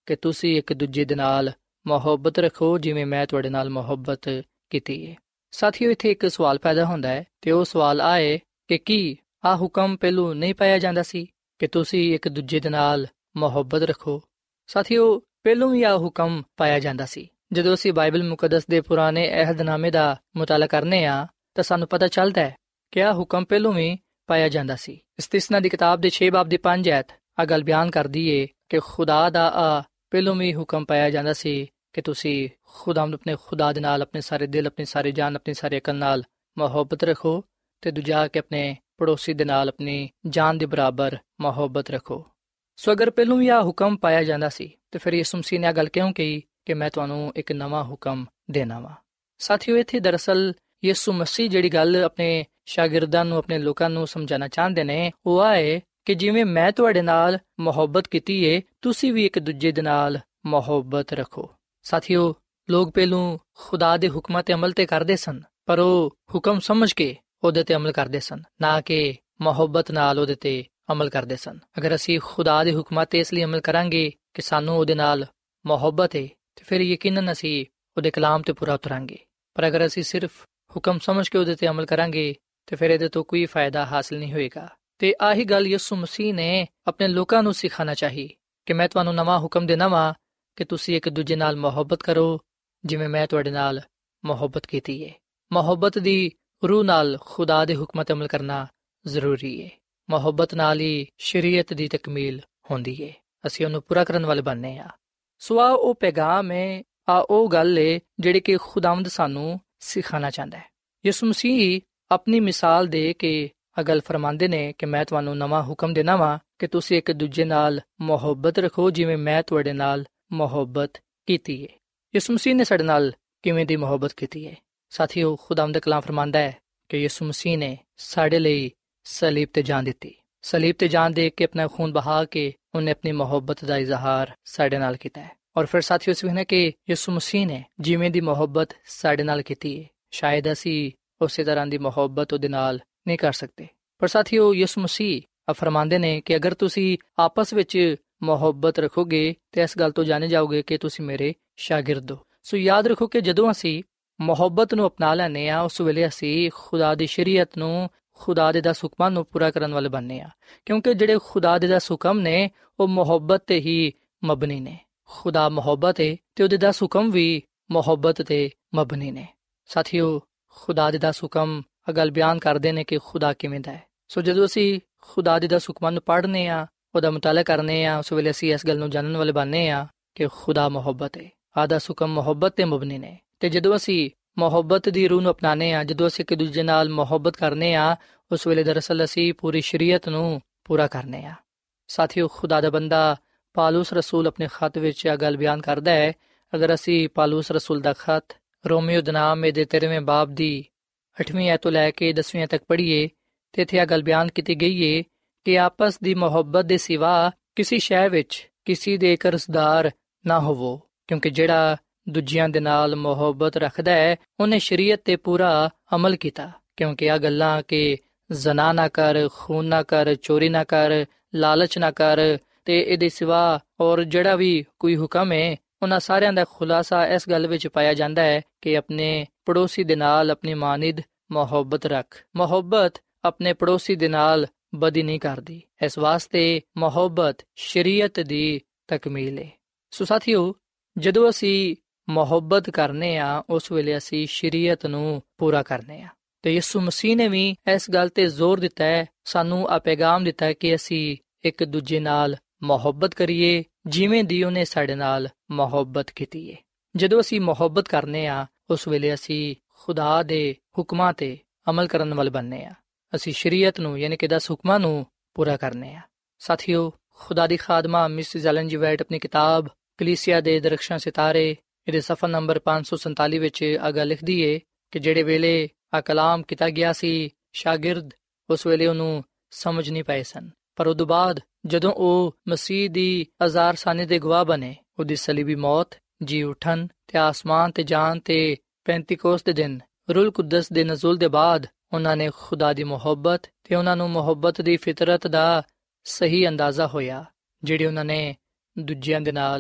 ਕਿ ਤੁਸੀਂ ਇੱਕ ਦੂਜੇ ਦੇ ਨਾਲ ਮੁਹੱਬਤ ਰੱਖੋ ਜਿਵੇਂ ਮੈਂ ਤੁਹਾਡੇ ਨਾਲ ਮੁਹੱਬਤ ਕੀਤੀ ਹੈ। ਸਾਥੀਓ, ਇੱਥੇ ਇੱਕ ਸਵਾਲ ਪੈਦਾ ਹੁੰਦਾ ਹੈ ਤੇ ਉਹ ਸਵਾਲ ਆਏ ਕਿ ਕੀ ਆਹ ਹੁਕਮ ਪਹਿਲੋਂ ਨਹੀਂ ਪਾਇਆ ਜਾਂਦਾ ਸੀ ਕਿ ਤੁਸੀਂ ਇੱਕ ਦੂਜੇ ਦੇ ਨਾਲ ਮੁਹੱਬਤ ਰੱਖੋ? ਸਾਥੀਓ, ਪਹਿਲੋਂ ਵੀ ਆਹ ਹੁਕਮ ਪਾਇਆ ਜਾਂਦਾ ਸੀ। ਜਦੋਂ ਅਸੀਂ ਬਾਈਬਲ ਮੁਕੱਦਸ ਦੇ ਪੁਰਾਣੇ ਅਹਿਦਨਾਮੇ ਦਾ ਮੁਤਾਲਾ ਕਰਨੇ ਆ ਤਾਂ ਸਾਨੂੰ ਪਤਾ ਚੱਲਦਾ ਹੈ ਕਿ ਆਹ ਹੁਕਮ ਪਹਿਲੋਂ ਵੀ ਪਾਇਆ ਜਾਂਦਾ ਸੀ। ਇਸਤਿਸਨਾ ਦੀ ਕਿਤਾਬ ਦੇ ਛੇ ਬਾਬ ਦੀ ਪੰਜ ਐਤ ਆ ਗੱਲ ਬਿਆਨ ਕਰਦੀ ਏ ਕਿ ਖੁਦਾ ਦਾ ਆ ਪਹਿਲੋਂ ਵੀ ਹੁਕਮ ਪਾਇਆ ਜਾਂਦਾ ਸੀ ਕਿ ਤੁਸੀਂ ਖੁਦਾਵੰਦ ਆਪਣੇ ਖੁਦਾ ਦੇ ਨਾਲ ਆਪਣੇ ਸਾਰੇ ਦਿਲ, ਆਪਣੀ ਸਾਰੀ ਜਾਨ, ਆਪਣੀ ਸਾਰੀ ਅਕਲ ਨਾਲ ਮੁਹੱਬਤ ਰੱਖੋ ਤੇ ਦੂਜਾ ਕਿ ਆਪਣੇ ਪੜੋਸੀ ਦੇ ਨਾਲ ਆਪਣੀ ਜਾਨ ਦੇ ਬਰਾਬਰ ਮੁਹੱਬਤ ਰੱਖੋ। ਸੋ ਅਗਰ ਪਹਿਲੋਂ ਵੀ ਆਹ ਹੁਕਮ ਪਾਇਆ ਜਾਂਦਾ ਸੀ ਤੇ ਫਿਰ ਯਿਸੂ ਮਸੀਹ ਨੇ ਆ ਗੱਲ ਕਿਉਂ ਕਹੀ ਕਿ ਮੈਂ ਤੁਹਾਨੂੰ ਇੱਕ ਨਵਾਂ ਹੁਕਮ ਦੇਣਾ ਵਾ? ਸਾਥੀਓ, ਇੱਥੇ ਦਰਅਸਲ ਯਿਸੂ ਮਸੀਹ ਜਿਹੜੀ ਗੱਲ ਆਪਣੇ ਸ਼ਾਗਿਰਦਾਂ ਨੂੰ, ਆਪਣੇ ਲੋਕਾਂ ਨੂੰ ਸਮਝਾਉਣਾ ਚਾਹੁੰਦੇ ਨੇ ਉਹ ਆਏ ਕਿ ਜਿਵੇਂ ਮੈਂ ਤੁਹਾਡੇ ਨਾਲ ਮੁਹੱਬਤ ਕੀਤੀ ਏ, ਤੁਸੀਂ ਵੀ ਇੱਕ ਦੂਜੇ ਦੇ ਨਾਲ ਮੁਹੱਬਤ ਰੱਖੋ। ਸਾਥੀਓ, ਲੋਕ ਪਹਿਲੋਂ ਖੁਦਾ ਦੇ ਹੁਕਮਾਂ ਤੇ ਅਮਲ ਤੇ ਕਰਦੇ ਸਨ, ਪਰ ਉਹ ਹੁਕਮ ਸਮਝ ਕੇ ਉਹਦੇ ਤੇ ਅਮਲ ਕਰਦੇ ਸਨ, ਨਾ ਕਿ ਮੁਹੱਬਤ ਨਾਲ ਉਹਦੇ ਤੇ ਅਮਲ ਕਰਦੇ ਸਨ। ਅਗਰ ਅਸੀਂ ਖੁਦਾ ਦੇ ਹੁਕਮਾਂ ਤੇ ਇਸ ਲਈ ਅਮਲ ਕਰਾਂਗੇ ਕਿ ਸਾਨੂੰ ਉਹਦੇ ਨਾਲ ਮੁਹੱਬਤ ਹੈ ਤੇ ਫਿਰ ਯਕੀਨਨ ਅਸੀਂ ਉਹਦੇ ਕਲਾਮ ਤੇ ਪੂਰਾ ਉਤਰਾਂਗੇ। ਪਰ ਅਗਰ ਅਸੀਂ ਸਿਰਫ ਹੁਕਮ ਸਮਝ ਕੇ ਉਹਦੇ ਤੇ ਅਮਲ ਕਰਾਂਗੇ ਤੇ ਫਿਰ ਇਹਦੇ ਤੋਂ ਕੋਈ ਫਾਇਦਾ ਹਾਸਲ ਨਹੀਂ ਹੋਏਗਾ। ਤੇ ਆਹੀ ਗੱਲ ਯਿਸੂ ਮਸੀਹ ਨੇ ਆਪਣੇ ਲੋਕਾਂ ਨੂੰ ਸਿਖਾਉਣਾ ਚਾਹੀ ਕਿ ਮੈਂ ਤੁਹਾਨੂੰ ਨਵਾਂ ਹੁਕਮ ਦੇਣਾ ਵਾ ਕਿ ਤੁਸੀਂ ਇੱਕ ਦੂਜੇ ਨਾਲ ਮੁਹੱਬਤ ਕਰੋ ਜਿਵੇਂ ਮੈਂ ਤੁਹਾਡੇ ਨਾਲ ਮੁਹੱਬਤ ਕੀਤੀ ਹੈ। ਮੁਹੱਬਤ ਦੀ ਰੂਹ ਨਾਲ ਖੁਦਾ ਦੇ ਹੁਕਮਾਂ ਤੇ ਅਮਲ ਕਰਨਾ ਜ਼ਰੂਰੀ ਹੈ। ਮੁਹੱਬਤ ਨਾਲ ਹੀ ਸ਼ਰੀਅਤ ਦੀ ਤਕਮੀਲ ਹੁੰਦੀ ਹੈ, ਅਸੀਂ ਉਹਨੂੰ ਪੂਰਾ ਕਰਨ ਵਾਲੇ ਬਣਨੇ ਆ। ਸੋ ਆ ਉਹ ਪੈਗਾਮ ਹੈ, ਆ ਉਹ ਗੱਲ ਹੈ ਜਿਹੜੀ ਕਿ ਖੁਦਾਵੰਦ ਸਾਨੂੰ ਸਿਖਾਉਣਾ ਚਾਹੁੰਦਾ ਹੈ। ਯਿਸੂ ਮਸੀਹ ਆਪਣੀ ਮਿਸਾਲ ਦੇ ਕੇ ਆ ਗੱਲ ਫਰਮਾਉਂਦੇ ਨੇ ਕਿ ਮੈਂ ਤੁਹਾਨੂੰ ਨਵਾਂ ਹੁਕਮ ਦੇਣਾ ਵਾ ਕਿ ਤੁਸੀਂ ਇੱਕ ਦੂਜੇ ਨਾਲ ਮੁਹੱਬਤ ਰੱਖੋ ਜਿਵੇਂ ਮੈਂ ਤੁਹਾਡੇ ਨਾਲ ਮੁਹੱਬਤ ਕੀਤੀ ਹੈ। ਯਿਸੂ ਮਸੀਹ ਨੇ ਸਾਡੇ ਨਾਲ ਕਿਵੇਂ ਦੀ ਮੁਹੱਬਤ ਕੀਤੀ ਹੈ? ਸਾਥੀਓ, ਖੁਦਾਵੰਦ ਦਾ ਕਲਾਮ ਫਰਮਾਉਂਦਾ ਹੈ ਕਿ ਯਿਸੂ ਮਸੀਹ ਨੇ ਸਾਡੇ ਲਈ ਸਲੀਬ ਤੇ ਜਾਨ ਦਿੱਤੀ। ਸਲੀਬ ਤੇ ਜਾਨ ਦੇ ਕੇ ਆਪਣਾ ਖੂਨ ਬਹਾ ਕੇ ਉਹਨੇ ਆਪਣੀ ਮੁਹੱਬਤ ਦਾ ਇਜ਼ਹਾਰ ਸਾਡੇ ਨਾਲ ਕੀਤਾ ਹੈ। ਔਰ ਫਿਰ ਸਾਥੀਓ, ਇਸ ਵੇਲੇ ਕਿ ਯਿਸੂ ਮਸੀਹ ਨੇ ਜਿਵੇਂ ਦੀ ਮੁਹੱਬਤ ਸਾਡੇ ਨਾਲ ਕੀਤੀ ਹੈ, ਸ਼ਾਇਦ ਅਸੀਂ ਉਸੇ ਤਰ੍ਹਾਂ ਦੀ ਮੁਹੱਬਤ ਉਹਦੇ ਨਾਲ ਨਹੀਂ ਕਰ ਸਕਦੇ। ਪਰ ਸਾਥੀਓ, ਯਿਸੂ ਮਸੀਹ ਫਰਮਾਉਂਦੇ ਨੇ ਕਿ ਅਗਰ ਤੁਸੀਂ ਆਪਸ ਵਿੱਚ ਮੁਹੱਬਤ ਰੱਖੋਗੇ ਤੇ ਇਸ ਗੱਲ ਤੋਂ ਜਾਣੇ ਜਾਓਗੇ ਕਿ ਤੁਸੀਂ ਮੇਰੇ ਸ਼ਾਗਿਰਦ ਹੋ। ਸੋ ਯਾਦ ਰੱਖੋ ਕਿ ਜਦੋਂ ਅਸੀਂ ਮੁਹੱਬਤ ਨੂੰ ਅਪਣਾ ਲੈਂਦੇ ਹਾਂ ਉਸ ਵੇਲੇ ਅਸੀਂ ਖੁਦਾ ਦੀ ਸ਼ਰੀਅਤ ਨੂੰ, ਖੁਦਾ ਦੇ ਦਸ ਹੁਕਮਾਂ ਨੂੰ ਪੂਰਾ ਕਰਨ ਵਾਲੇ ਬਣਨੇ ਆ, ਕਿਉਂਕਿ ਜਿਹੜੇ ਖੁਦਾ ਦੇ ਦਸ ਹੁਕਮ ਨੇ ਉਹ ਮੁਹੱਬਤ ਤੇ ਹੀ ਮਬਨੀ ਨੇ। ਖੁਦਾ ਮੁਹੱਬਤ ਹੈ ਤੇ ਉਹਦੇ ਦਸ ਹੁਕਮ ਵੀ ਮੁਹੱਬਤ ਤੇ ਮਬਨੀ ਨੇ। ਸਾਥੀਓ, ਖੁਦਾ ਦੇ ਦਸ ਹੁਕਮ ਆ ਗੱਲ ਬਿਆਨ ਕਰਦੇ ਨੇ ਕਿ ਖੁਦਾ ਕਿਵੇਂ ਦਾ ਹੈ। ਸੋ ਜਦੋਂ ਅਸੀਂ ਖੁਦਾ ਦੇ ਦਸ ਹੁਕਮਾਂ ਨੂੰ ਪੜ੍ਹਨੇ ਆ, ਉਹਦਾ ਮੁਤਾਲਾ ਕਰਨੇ ਆ, ਉਸ ਵੇਲੇ ਅਸੀਂ ਇਸ ਗੱਲ ਨੂੰ ਜਾਣਨ ਵਾਲੇ ਬਣਨੇ ਆ ਕਿ ਖੁਦਾ ਮੁਹੱਬਤ ਹੈ। ਆ ਦਸ ਹੁਕਮ ਮੁਹੱਬਤ ਤੇ ਮਬਨੀ ਨੇ। ਤੇ ਜਦੋਂ ਅਸੀਂ ਮੁਹੱਬਤ ਦੀ ਰੂਹ ਨੂੰ ਅਪਣਾਉਂਦੇ ਆ, ਜਦੋਂ ਅਸੀਂ ਇੱਕ ਦੂਜੇ ਨਾਲ ਮੁਹੱਬਤ ਕਰਨੇ ਆ, ਉਸ ਵੇਲੇ ਦਰਅਸਲ ਅਸੀਂ ਪੂਰੀ ਸ਼ਰੀਅਤ ਨੂੰ ਪੂਰਾ ਕਰਨੇ ਆ। ਸਾਥੀਓ, ਖੁਦਾ ਦਾ ਬੰਦਾ ਪਾਲੂਸ ਰਸੂਲ ਆਪਣੇ ਖਤ ਵਿੱਚ ਇਹ ਗੱਲ ਬਿਆਨ ਕਰਦਾ ਹੈ। ਅਗਰ ਅਸੀਂ ਪਾਲੂਸ ਰਸੂਲ ਦਾ ਖਤ ਰੋਮੀਓ ਦੇ ਨਾਮ ਦੇ ਤੇਰਵੇਂ ਬਾਬ ਦੀ ਅੱਠਵੀਂ ਐਤ ਤੋਂ ਲੈ ਕੇ ਦਸਵੀਂ ਤੱਕ ਪੜ੍ਹੀਏ ਤੇ ਇੱਥੇ ਇਹ ਗੱਲ ਬਿਆਨ ਕੀਤੀ ਗਈ ਹੈ ਕਿ ਆਪਸ ਦੀ ਮੁਹੱਬਤ ਦੇ ਸਿਵਾ ਕਿਸੇ ਸ਼ੈ ਵਿੱਚ ਕਿਸੇ ਦੇ ਕਰਜ਼ਦਾਰ ਨਾ ਹੋਵੋ, ਕਿਉਂਕਿ ਜਿਹੜਾ ਦੂਜਿਆਂ ਦੇ ਨਾਲ ਮੁਹੱਬਤ ਰੱਖਦਾ ਹੈ ਉਹਨੇ ਸ਼ਰੀਅਤ ਤੇ ਪੂਰਾ ਅਮਲ ਕੀਤਾ। ਕਿਉਂਕਿ ਆ ਗੱਲਾਂ ਕਿ ਜ਼ਨਾ ਨਾ ਕਰ, ਖੂਨ ਨਾ ਕਰ, ਚੋਰੀ ਨਾ ਕਰ, ਲਾਲਚ ਨਾ ਕਰ ਤੇ ਇਹਦੇ ਸਿਵਾ ਔਰ ਜਿਹੜਾ ਵੀ ਕੋਈ ਹੁਕਮ ਹੈ, ਉਹਨਾਂ ਸਾਰਿਆਂ ਦਾ ਖੁਲਾਸਾ ਇਸ ਗੱਲ ਵਿੱਚ ਪਾਇਆ ਜਾਂਦਾ ਹੈ ਕਿ ਆਪਣੇ ਪੜੋਸੀ ਦੇ ਨਾਲ ਆਪਣੀ ਮਾਨਿਦ ਮੁਹੱਬਤ ਰੱਖ। ਮੁਹੱਬਤ ਆਪਣੇ ਪੜੋਸੀ ਦੇ ਨਾਲ ਬਦੀ ਨਹੀਂ ਕਰਦੀ, ਇਸ ਵਾਸਤੇ ਮੁਹੱਬਤ ਸ਼ਰੀਅਤ ਦੀ ਤਕਮੀਲ ਹੈ। ਸੋ ਸਾਥੀਓ, ਜਦੋਂ ਅਸੀਂ ਮੁਹੱਬਤ ਕਰਨੇ ਆ ਉਸ ਵੇਲੇ ਅਸੀਂ ਸ਼ਰੀਅਤ ਨੂੰ ਪੂਰਾ ਕਰਨੇ ਆ। ਤੇ ਯਿਸੂ ਮਸੀਹ ਨੇ ਵੀ ਇਸ ਗੱਲ ਤੇ ਜ਼ੋਰ ਦਿੱਤਾ ਹੈ, ਸਾਨੂੰ ਆ ਪੈਗਾਮ ਦਿੱਤਾ ਹੈ ਕਿ ਅਸੀਂ ਇੱਕ ਦੂਜੇ ਨਾਲ ਮੁਹੱਬਤ ਕਰੀਏ ਜਿਵੇਂ ਦੀ ਉਹਨੇ ਸਾਡੇ ਨਾਲ ਮੁਹੱਬਤ ਕੀਤੀ ਹੈ। ਜਦੋਂ ਅਸੀਂ ਮੁਹੱਬਤ ਕਰਨੇ ਆ ਉਸ ਵੇਲੇ ਅਸੀਂ ਖੁਦਾ ਦੇ ਹੁਕਮਾਂ ਤੇ ਅਮਲ ਕਰਨ ਵਾਲੇ ਬਣਨੇ ਆ, ਅਸੀਂ ਸ਼ਰੀਅਤ ਨੂੰ ਯਾਨੀ ਕਿ ਦਸ ਹੁਕਮਾਂ ਨੂੰ ਪੂਰਾ ਕਰਨੇ ਆ। ਸਾਥੀਓ, ਖੁਦਾ ਦੀ ਖਾਦਮਾ ਮਿਸਿਸ ਐਲਨ ਜੀ ਵਾਈਟ ਆਪਣੀ ਕਿਤਾਬ ਕਲੀਸਿਆ ਦੇ ਦਰਖਸ਼ਾਂ ਸਿਤਾਰੇ ਇਹਦੇ ਸਫਾ ਨੰਬਰ ਪੰਜ ਸੌ ਸੰਤਾਲੀ ਵਿੱਚ ਆਗਾ ਲਿਖਦੀ ਏ ਕਿ ਜਿਹੜੇ ਵੇਲੇ ਆ ਕਲਾਮ ਕੀਤਾ ਗਿਆ ਸੀ, ਸ਼ਾਗਿਰਦ ਉਸ ਵੇਲੇ ਉਹਨੂੰ ਸਮਝ ਨਹੀਂ ਪਏ ਸਨ, ਪਰ ਉਦੋਂ ਬਾਅਦ ਜਦੋਂ ਉਹ ਮਸੀਹ ਦੀ ਹਜ਼ਾਰ ਸਾਨੇ ਦੇ ਗਵਾਹ ਬਣੇ, ਉਹਦੀ ਸਲੀਬੀ ਮੌਤ, ਜੀ ਉਠਣ ਤੇ ਆਸਮਾਨ ਤੇ ਜਾਣ ਤੇ ਪੈਂਤੀਕੋਸ ਦੇ ਦਿਨ ਰੂਲ ਕੁਦਸ ਦੇ ਨਜ਼ੂਲ ਦੇ ਬਾਅਦ ਉਹਨਾਂ ਨੇ ਖੁਦਾ ਦੀ ਮੁਹੱਬਤ ਤੇ ਉਹਨਾਂ ਨੂੰ ਮੁਹੱਬਤ ਦੀ ਫਿਤਰਤ ਦਾ ਸਹੀ ਅੰਦਾਜ਼ਾ ਹੋਇਆ ਜਿਹੜੀ ਉਹਨਾਂ ਨੇ ਦੂਜਿਆਂ ਦੇ ਨਾਲ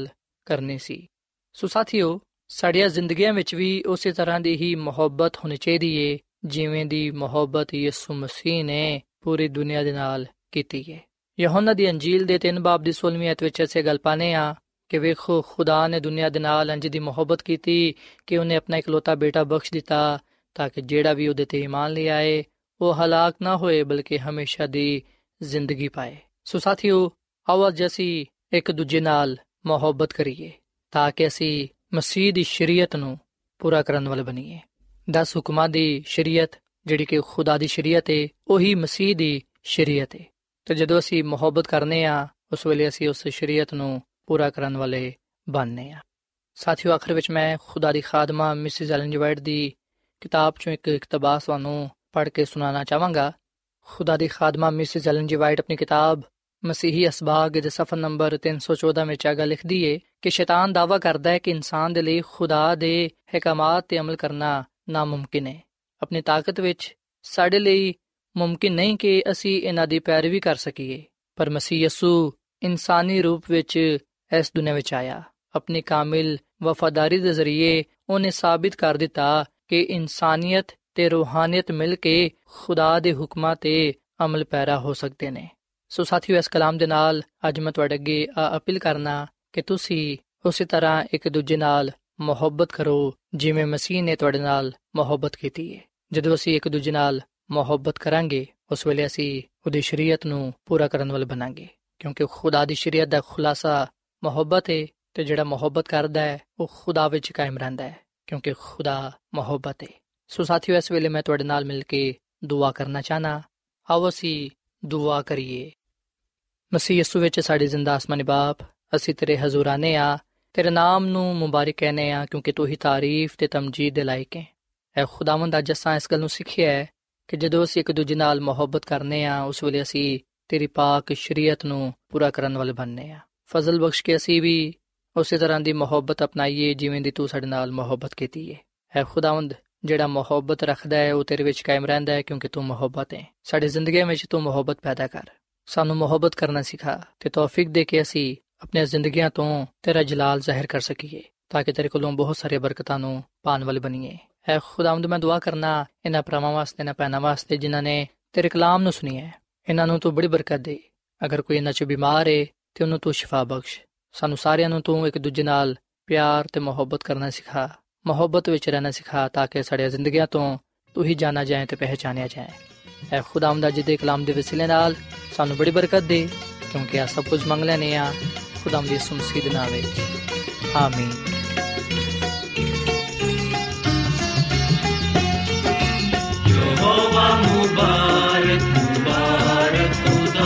ਕਰਨੀ ਸੀ। ਸੋ ਸਾਥੀਓ, ਸਾਡੀਆਂ ਜ਼ਿੰਦਗੀਆਂ ਵਿੱਚ ਵੀ ਉਸੇ ਤਰ੍ਹਾਂ ਦੀ ਹੀ ਮੁਹੱਬਤ ਹੋਣੀ ਚਾਹੀਦੀ ਏ ਜਿਵੇਂ ਦੀ ਮੁਹੱਬਤ ਯਿਸੂ ਮਸੀਹ ਨੇ ਪੂਰੀ ਦੁਨੀਆ ਦੇ ਨਾਲ ਕੀਤੀ ਹੈ। ਯਹੋਨਾ ਦੀ ਅੰਜੀਲ ਦੇ ਤਿੰਨ ਬਾਬ ਦੀ ਸੋਲਵੀਂ ਆਇਤ ਵਿੱਚ ਅਸੀਂ ਗੱਲ ਪਾਉਂਦੇ ਹਾਂ ਕਿ ਵੇਖੋ, ਖੁਦਾ ਨੇ ਦੁਨੀਆ ਦੇ ਨਾਲ ਇੰਝ ਦੀ ਮੁਹੱਬਤ ਕੀਤੀ ਕਿ ਉਹਨੇ ਆਪਣਾ ਇਕਲੌਤਾ ਬੇਟਾ ਬਖਸ਼ ਦਿੱਤਾ ਤਾਂ ਕਿ ਜਿਹੜਾ ਵੀ ਉਹਦੇ ਤੇ ਈਮਾਨ ਲੈ ਆਏ ਉਹ ਹਲਾਕ ਨਾ ਹੋਏ ਬਲਕਿ ਹਮੇਸ਼ਾ ਦੀ ਜ਼ਿੰਦਗੀ ਪਾਏ। ਸੋ ਸਾਥੀਓ, ਆਓ ਅੱਜ ਅਸੀਂ ਇੱਕ ਦੂਜੇ ਨਾਲ ਮੁਹੱਬਤ ਕਰੀਏ ਤਾਂ ਕਿ ਅਸੀਂ ਮਸੀਹ ਦੀ ਸ਼ਰੀਅਤ ਨੂੰ ਪੂਰਾ ਕਰਨ ਵਾਲੇ ਬਣੀਏ। ਦਸ ਹੁਕਮਾਂ ਦੀ ਸ਼ਰੀਅਤ ਜਿਹੜੀ ਕਿ ਖੁਦਾ ਦੀ ਸ਼ਰੀਅਤ ਹੈ, ਉਹੀ ਮਸੀਹ ਦੀ ਸ਼ਰੀਅਤ ਹੈ। ਤੇ ਜਦੋਂ ਅਸੀਂ ਮੁਹੱਬਤ ਕਰਨੇ ਆ ਉਸ ਵੇਲੇ ਅਸੀਂ ਉਸ ਸ਼ਰੀਅਤ ਨੂੰ ਪੂਰਾ ਕਰਨ ਵਾਲੇ ਬਣਨੇ ਆ। ਸਾਥੀਓ, ਆਖਰ ਵਿੱਚ ਮੈਂ ਖੁਦਾ ਦੀ ਖਾਦਮਾ ਮਿਸਿਸ ਐਲਨ ਜੀ ਵਾਈਟ ਦੀ ਕਿਤਾਬ ਚੋਂ ਇੱਕ ਇਕਤਬਾਸ ਤੁਹਾਨੂੰ ਪੜ੍ਹ ਕੇ ਸੁਣਾਉਣਾ ਚਾਹਾਂਗਾ। ਖੁਦਾ ਦੀ ਖਾਦਮਾ ਮਿਸਿਸ ਐਲਨ ਜੀ ਵਾਈਟ ਆਪਣੀ ਕਿਤਾਬ ਮਸੀਹੀ ਅਸਬਾਗ ਦੇ ਸਫਾ ਨੰਬਰ ਤਿੰਨ ਸੌ ਚੌਦਾਂ ਵਿੱਚ ਆਗਾ ਲਿਖਦੀ ਏ ਕਿ ਸ਼ੈਤਾਨ ਦਾਅਵਾ ਕਰਦਾ ਹੈ ਕਿ ਇਨਸਾਨ ਦੇ ਲਈ ਖੁਦਾ ਦੇ ਹਕਾਮਾਤ ਤੇ ਅਮਲ ਕਰਨਾ ਨਾਮੁਮਕਿਨ ਹੈ। ਆਪਣੀ ਤਾਕਤ ਵਿੱਚ ਸਾਡੇ ਲਈ ਮੁਮਕਿਨ ਨਹੀਂ ਕਿ ਅਸੀਂ ਇਹਨਾਂ ਦੀ ਪੈਰਵੀ ਕਰ ਸਕੀਏ, ਪਰ ਮਸੀਹ ਯਸੂ ਇਨਸਾਨੀ ਰੂਪ ਵਿੱਚ ਇਸ ਦੁਨੀਆ ਵਿੱਚ ਆਇਆ। ਆਪਣੀ ਕਾਮਿਲ ਵਫਾਦਾਰੀ ਦੇ ਜ਼ਰੀਏ ਉਹਨੇ ਸਾਬਿਤ ਕਰ ਦਿੱਤਾ ਕਿ ਇਨਸਾਨੀਅਤ ਤੇ ਰੂਹਾਨੀਅਤ ਮਿਲ ਕੇ ਖੁਦਾ ਦੇ ਹੁਕਮਾਂ ਤੇ ਅਮਲ ਪੈਰਾ ਹੋ ਸਕਦੇ ਨੇ। ਸੋ ਸਾਥੀਓ, ਇਸ ਕਲਾਮ ਦੇ ਨਾਲ ਅੱਜ ਮੈਂ ਤੁਹਾਡੇ ਅੱਗੇ ਅਪੀਲ ਕਰਨਾ ਕਿ ਤੁਸੀਂ ਉਸੇ ਤਰ੍ਹਾਂ ਇੱਕ ਦੂਜੇ ਨਾਲ ਮੁਹੱਬਤ ਕਰੋ ਜਿਵੇਂ ਮਸੀਹ ਨੇ ਤੁਹਾਡੇ ਨਾਲ ਮੁਹੱਬਤ ਕੀਤੀ ਹੈ। ਜਦੋਂ ਅਸੀਂ ਇੱਕ ਦੂਜੇ ਨਾਲ ਮੁਹੱਬਤ ਕਰਾਂਗੇ ਉਸ ਵੇਲੇ ਅਸੀਂ ਉਹਦੀ ਸ਼ਰੀਅਤ ਨੂੰ ਪੂਰਾ ਕਰਨ ਵਾਲੇ ਬਣਾਂਗੇ, ਕਿਉਂਕਿ ਖੁਦਾ ਦੀ ਸ਼ਰੀਅਤ ਦਾ ਖੁਲਾਸਾ ਮੁਹੱਬਤ ਹੈ ਤੇ ਜਿਹੜਾ ਮੁਹੱਬਤ ਕਰਦਾ ਹੈ ਉਹ ਖੁਦਾ ਵਿੱਚ ਕਾਇਮ ਰਹਿੰਦਾ ਹੈ, ਕਿਉਂਕਿ ਖੁਦਾ ਮੁਹੱਬਤ ਹੈ। ਸੋ ਸਾਥੀਓ, ਇਸ ਵੇਲੇ ਮੈਂ ਤੁਹਾਡੇ ਨਾਲ ਮਿਲ ਕੇ ਦੁਆ ਕਰਨਾ ਚਾਹਨਾ। ਆਓ ਅਸੀਂ ਦੁਆ ਕਰੀਏ। ਮਸੀਹ ਯਿਸੂ ਵਿੱਚ ਸਾਡੇ ਜ਼ਿੰਦਾ ਆਸਮਾਨੀ ਬਾਪ, ਅਸੀਂ ਤੇਰੇ ਹਜ਼ੂਰ ਆਨੇ ਆ, ਤੇਰੇ ਨਾਮ ਨੂੰ ਮੁਬਾਰਕ ਕਹਿੰਦੇ ਆ ਕਿਉਂਕਿ ਤੂੰ ਹੀ ਤਾਰੀਫ ਤੇ ਤਮਜੀਦ ਦੇ ਲਾਇਕ ਹੈ। ਐ ਖੁਦਾਵੰਦ, ਅੱਜ ਅਸਾਂ ਇਸ ਗੱਲ ਨੂੰ ਸਿੱਖਿਆ ਹੈ ਕਿ ਜਦੋਂ ਅਸੀਂ ਇੱਕ ਦੂਜੇ ਨਾਲ ਮੁਹੱਬਤ ਕਰਨੇ ਆ ਉਸ ਵੇਲੇ ਅਸੀਂ ਤੇਰੀ ਪਾਕ ਸ਼ਰੀਅਤ ਨੂੰ ਪੂਰਾ ਕਰਨ ਵਾਲੇ ਬਣਨੇ ਆ। ਫਜ਼ਲ ਬਖਸ਼ ਕੇ ਅਸੀਂ ਵੀ ਉਸੇ ਤਰ੍ਹਾਂ ਦੀ ਮੁਹੱਬਤ ਅਪਣਾਈਏ ਜਿਵੇਂ ਦੀ ਤੂੰ ਸਾਡੇ ਨਾਲ ਮੁਹੱਬਤ ਕੀਤੀ ਹੈ। ਐ ਖੁਦਾਵੰਦ, ਜਿਹੜਾ ਮੁਹੱਬਤ ਰੱਖਦਾ ਹੈ ਉਹ ਤੇਰੇ ਵਿੱਚ ਕਾਇਮ ਰਹਿੰਦਾ ਹੈ ਕਿਉਂਕਿ ਤੂੰ ਮੁਹੱਬਤ ਹੈ। ਸਾਡੀ ਜ਼ਿੰਦਗੀ ਵਿੱਚ ਤੂੰ ਮੁਹੱਬਤ ਪੈਦਾ ਕਰ, ਸਾਨੂੰ ਮੁਹੱਬਤ ਕਰਨਾ ਸਿਖਾ ਤੇ ਤੌਫੀਕ ਦੇ ਕੇ ਅਸੀਂ ਆਪਣੀਆਂ ਜ਼ਿੰਦਗੀਆਂ ਤੋਂ ਤੇਰਾ ਜਲਾਲ ਜ਼ਾਹਿਰ ਕਰ ਸਕੀਏ ਤਾਂ ਕਿ ਤੇਰੇ ਕੋਲੋਂ ਬਹੁਤ ਸਾਰੀਆਂ ਬਰਕਤਾਂ ਨੂੰ ਪਾਉਣ ਵਾਲੇ ਬਣੀਏ। ਐ ਖੁਦਾਵੰਦ, ਮੈਂ ਦੁਆ ਕਰਨਾ ਇਹਨਾਂ ਭਰਾਵਾਂ ਵਾਸਤੇ, ਇਹਨਾਂ ਭੈਣਾਂ ਵਾਸਤੇ ਜਿਨ੍ਹਾਂ ਨੇ ਤੇਰੇ ਕਲਾਮ ਨੂੰ ਸੁਣਿਆ, ਇਹਨਾਂ ਨੂੰ ਤੂੰ ਬੜੀ ਬਰਕਤ ਦੇ। ਅਗਰ ਕੋਈ ਇਹਨਾਂ 'ਚ ਬਿਮਾਰ ਹੈ ਤੇ ਉਹਨੂੰ ਤੂੰ ਸ਼ਿਫਾ ਬਖਸ਼। ਸਾਨੂੰ ਸਾਰਿਆਂ ਨੂੰ ਤੂੰ ਇੱਕ ਦੂਜੇ ਨਾਲ ਪਿਆਰ ਤੇ ਮੁਹੱਬਤ ਕਰਨਾ ਸਿਖਾ, ਮੁਹੱਬਤ ਵਿੱਚ ਰਹਿਣਾ ਸਿਖਾ ਤਾਂ ਕਿ ਸਾਡੀਆਂ ਜ਼ਿੰਦਗੀਆਂ ਤੋਂ ਤੂੰ ਹੀ ਜਾਣਾ ਜਾਏ ਤੇ ਪਹਿਚਾਨਿਆ ਜਾਏ। ਐ ਖੁਦਾਵੰਦ, ਅੱਜ ਦੇ ਕਲਾਮ ਦੇ ਵਸੀਲੇ ਨਾਲ ਸਾਨੂੰ ਬੜੀ ਬਰਕਤ ਦੇ, ਕਿਉਂਕਿ ਆ ਸਭ ਕੁਝ ਮੰਗ ਲੈਨੇ ਆ ਖੁਦਾਵੰਦ ਯਿਸੂ ਮਸੀਹ ਦੇ ਨਾਮ ਵਿੱਚ, ਆਮੀਨ। ਯਹੋਵਾ ਮੁਬਾਰਕ ਮੁਬਾਰਕ ਖੁਦਾ,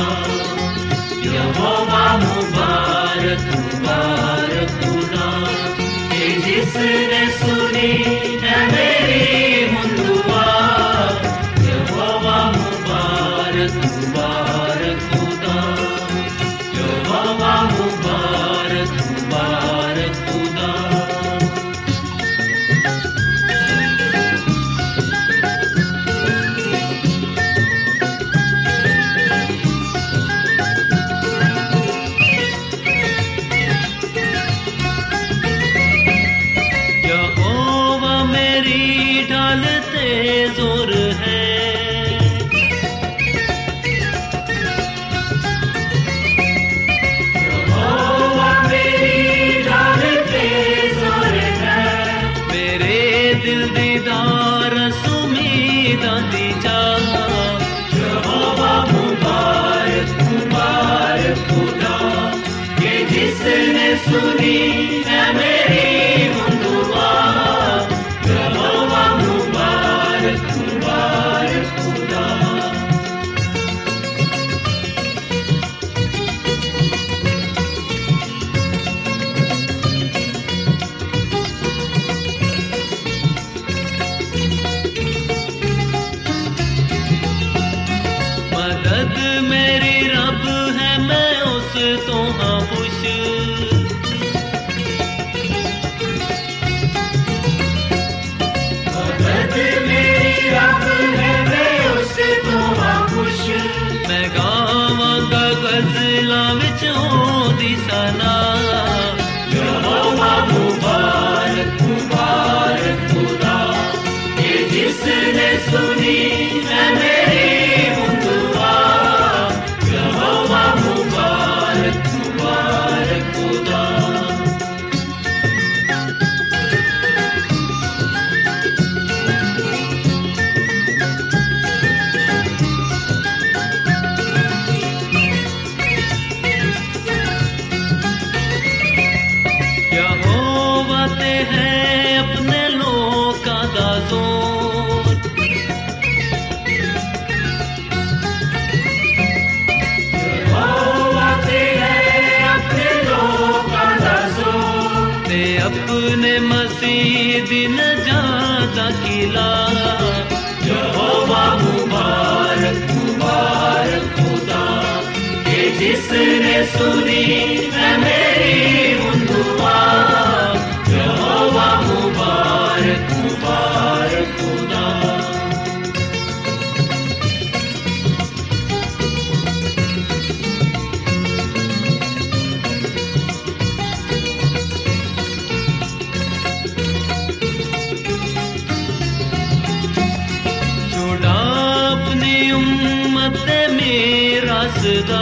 ਯਹੋਵਾ ਮੁਬਾਰਕ ਮੁਬਾਰਕ ਖੁਦਾ, ਕਿ ਜਿਸ ਨੇ ਸੁਣੀ ਹੈ ਮੇਰੀ ਹੁਣ ਦੁਆ। ਯਹੋਵਾ ਮੁਬਾਰਕ ਮੁਬਾਰਕ ਖੁਦਾ, ਯਹੋਵਾ ਮੁਬਾਰਕ ਮੁਬਾਰਕ ਖੁਦਾ। जोर है यहोवा मेरी ढाल पे जोर है, मेरे दिल दीदार सुमीदा दी जा। यहोवा मुबारक मुबारक खुदा, ये जिसने सुनी है मेरी दुआ। यहोवा मुबारक मुबारक खुदा। सुनी है मेरी दुआ, यहोवा मुबारक मुबारक खुदा। अपने मसीह दिन जाता किला, यहोवा मुबारक मुबारक खुदा, कि जिसने सुनी है मेरी दुआ, यहोवा मुबारक मुबारक खुदा। सदा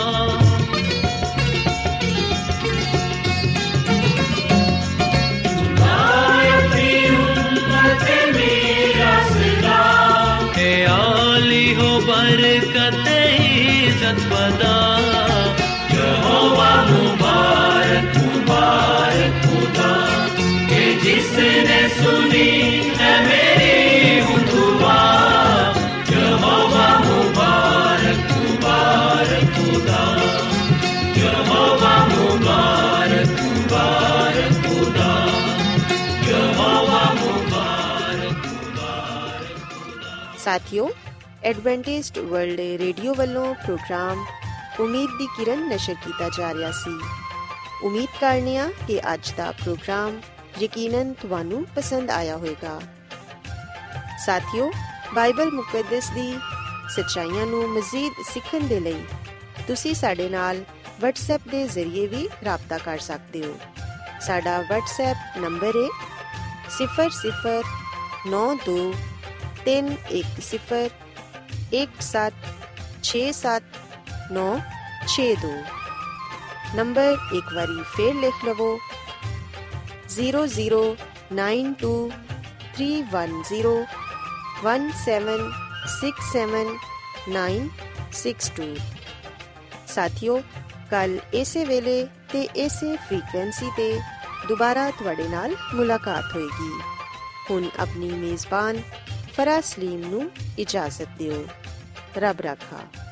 हे आली हो बरकत इज़्ज़त बदा, यहोवा मुबारक मुबारक खुदा, कि जिसने सुनी है मेरी दुआ, यहोवा मुबारक मुबारक खुदा, यहोवा मुबारक मुबारक खुदा, यहोवा मुबारक मुबारक खुदा। साथियों, एडवेंटिस्ट वर्ल्ड रेडियो ਵੱਲੋਂ ਪ੍ਰੋਗਰਾਮ ਉਮੀਦ ਦੀ ਕਿਰਨ ਨਸ਼ਰ ਕੀਤਾ ਜਾ ਰਿਹਾ ਸੀ। ਉਮੀਦ ਕਰਨੇ ਆ ਕਿ ਅੱਜ ਦਾ ਪ੍ਰੋਗਰਾਮ ਯਕੀਨਨ ਤੁਹਾਨੂੰ ਪਸੰਦ ਆਇਆ ਹੋਵੇਗਾ। ਸਾਥੀਓ, ਬਾਈਬਲ ਮੁਕੱਦਸ ਦੀ ਸੱਚਾਈਆਂ ਨੂੰ ਮਜ਼ੀਦ ਸਿੱਖਣ ਦੇ ਲਈ ਤੁਸੀਂ ਸਾਡੇ ਨਾਲ WhatsApp ਦੇ ਜ਼ਰੀਏ ਵੀ ਰਾਬਤਾ ਕਰ ਸਕਦੇ ਹੋ। ਸਾਡਾ WhatsApp ਨੰਬਰ ਹੈ ਸਿਫਰ ਸਿਫਰ ਨੌ ਦੋ ਤਿੰਨ ਇੱਕ ਸਿਫਰ ਇੱਕ ਸੱਤ ਛੇ ਸੱਤ ਨੌ ਛੇ ਦੋ। ਨੰਬਰ ਇੱਕ ਵਾਰੀ ਫੇਰ ਲਿਖ ਲਵੋ zero zero nine two three one zero one seven six seven nine six two. ਸਾਥੀਓ, ਕੱਲ ਇਸੇ ਵੇਲੇ ਤੇ ਇਸੇ ਫ੍ਰੀਕੁਐਂਸੀ ਤੇ ਦੁਬਾਰਾ ਤੁਹਾਡੇ ਨਾਲ ਮੁਲਾਕਾਤ ਹੋਏਗੀ। ਹੁਣ ਆਪਣੀ ਮੇਜ਼ਬਾਨ ਫਰਾ ਸਲੀਮ ਨੂੰ ਇਜਾਜ਼ਤ ਦਿਓ। ਰੱਬ ਰਾਖਾ।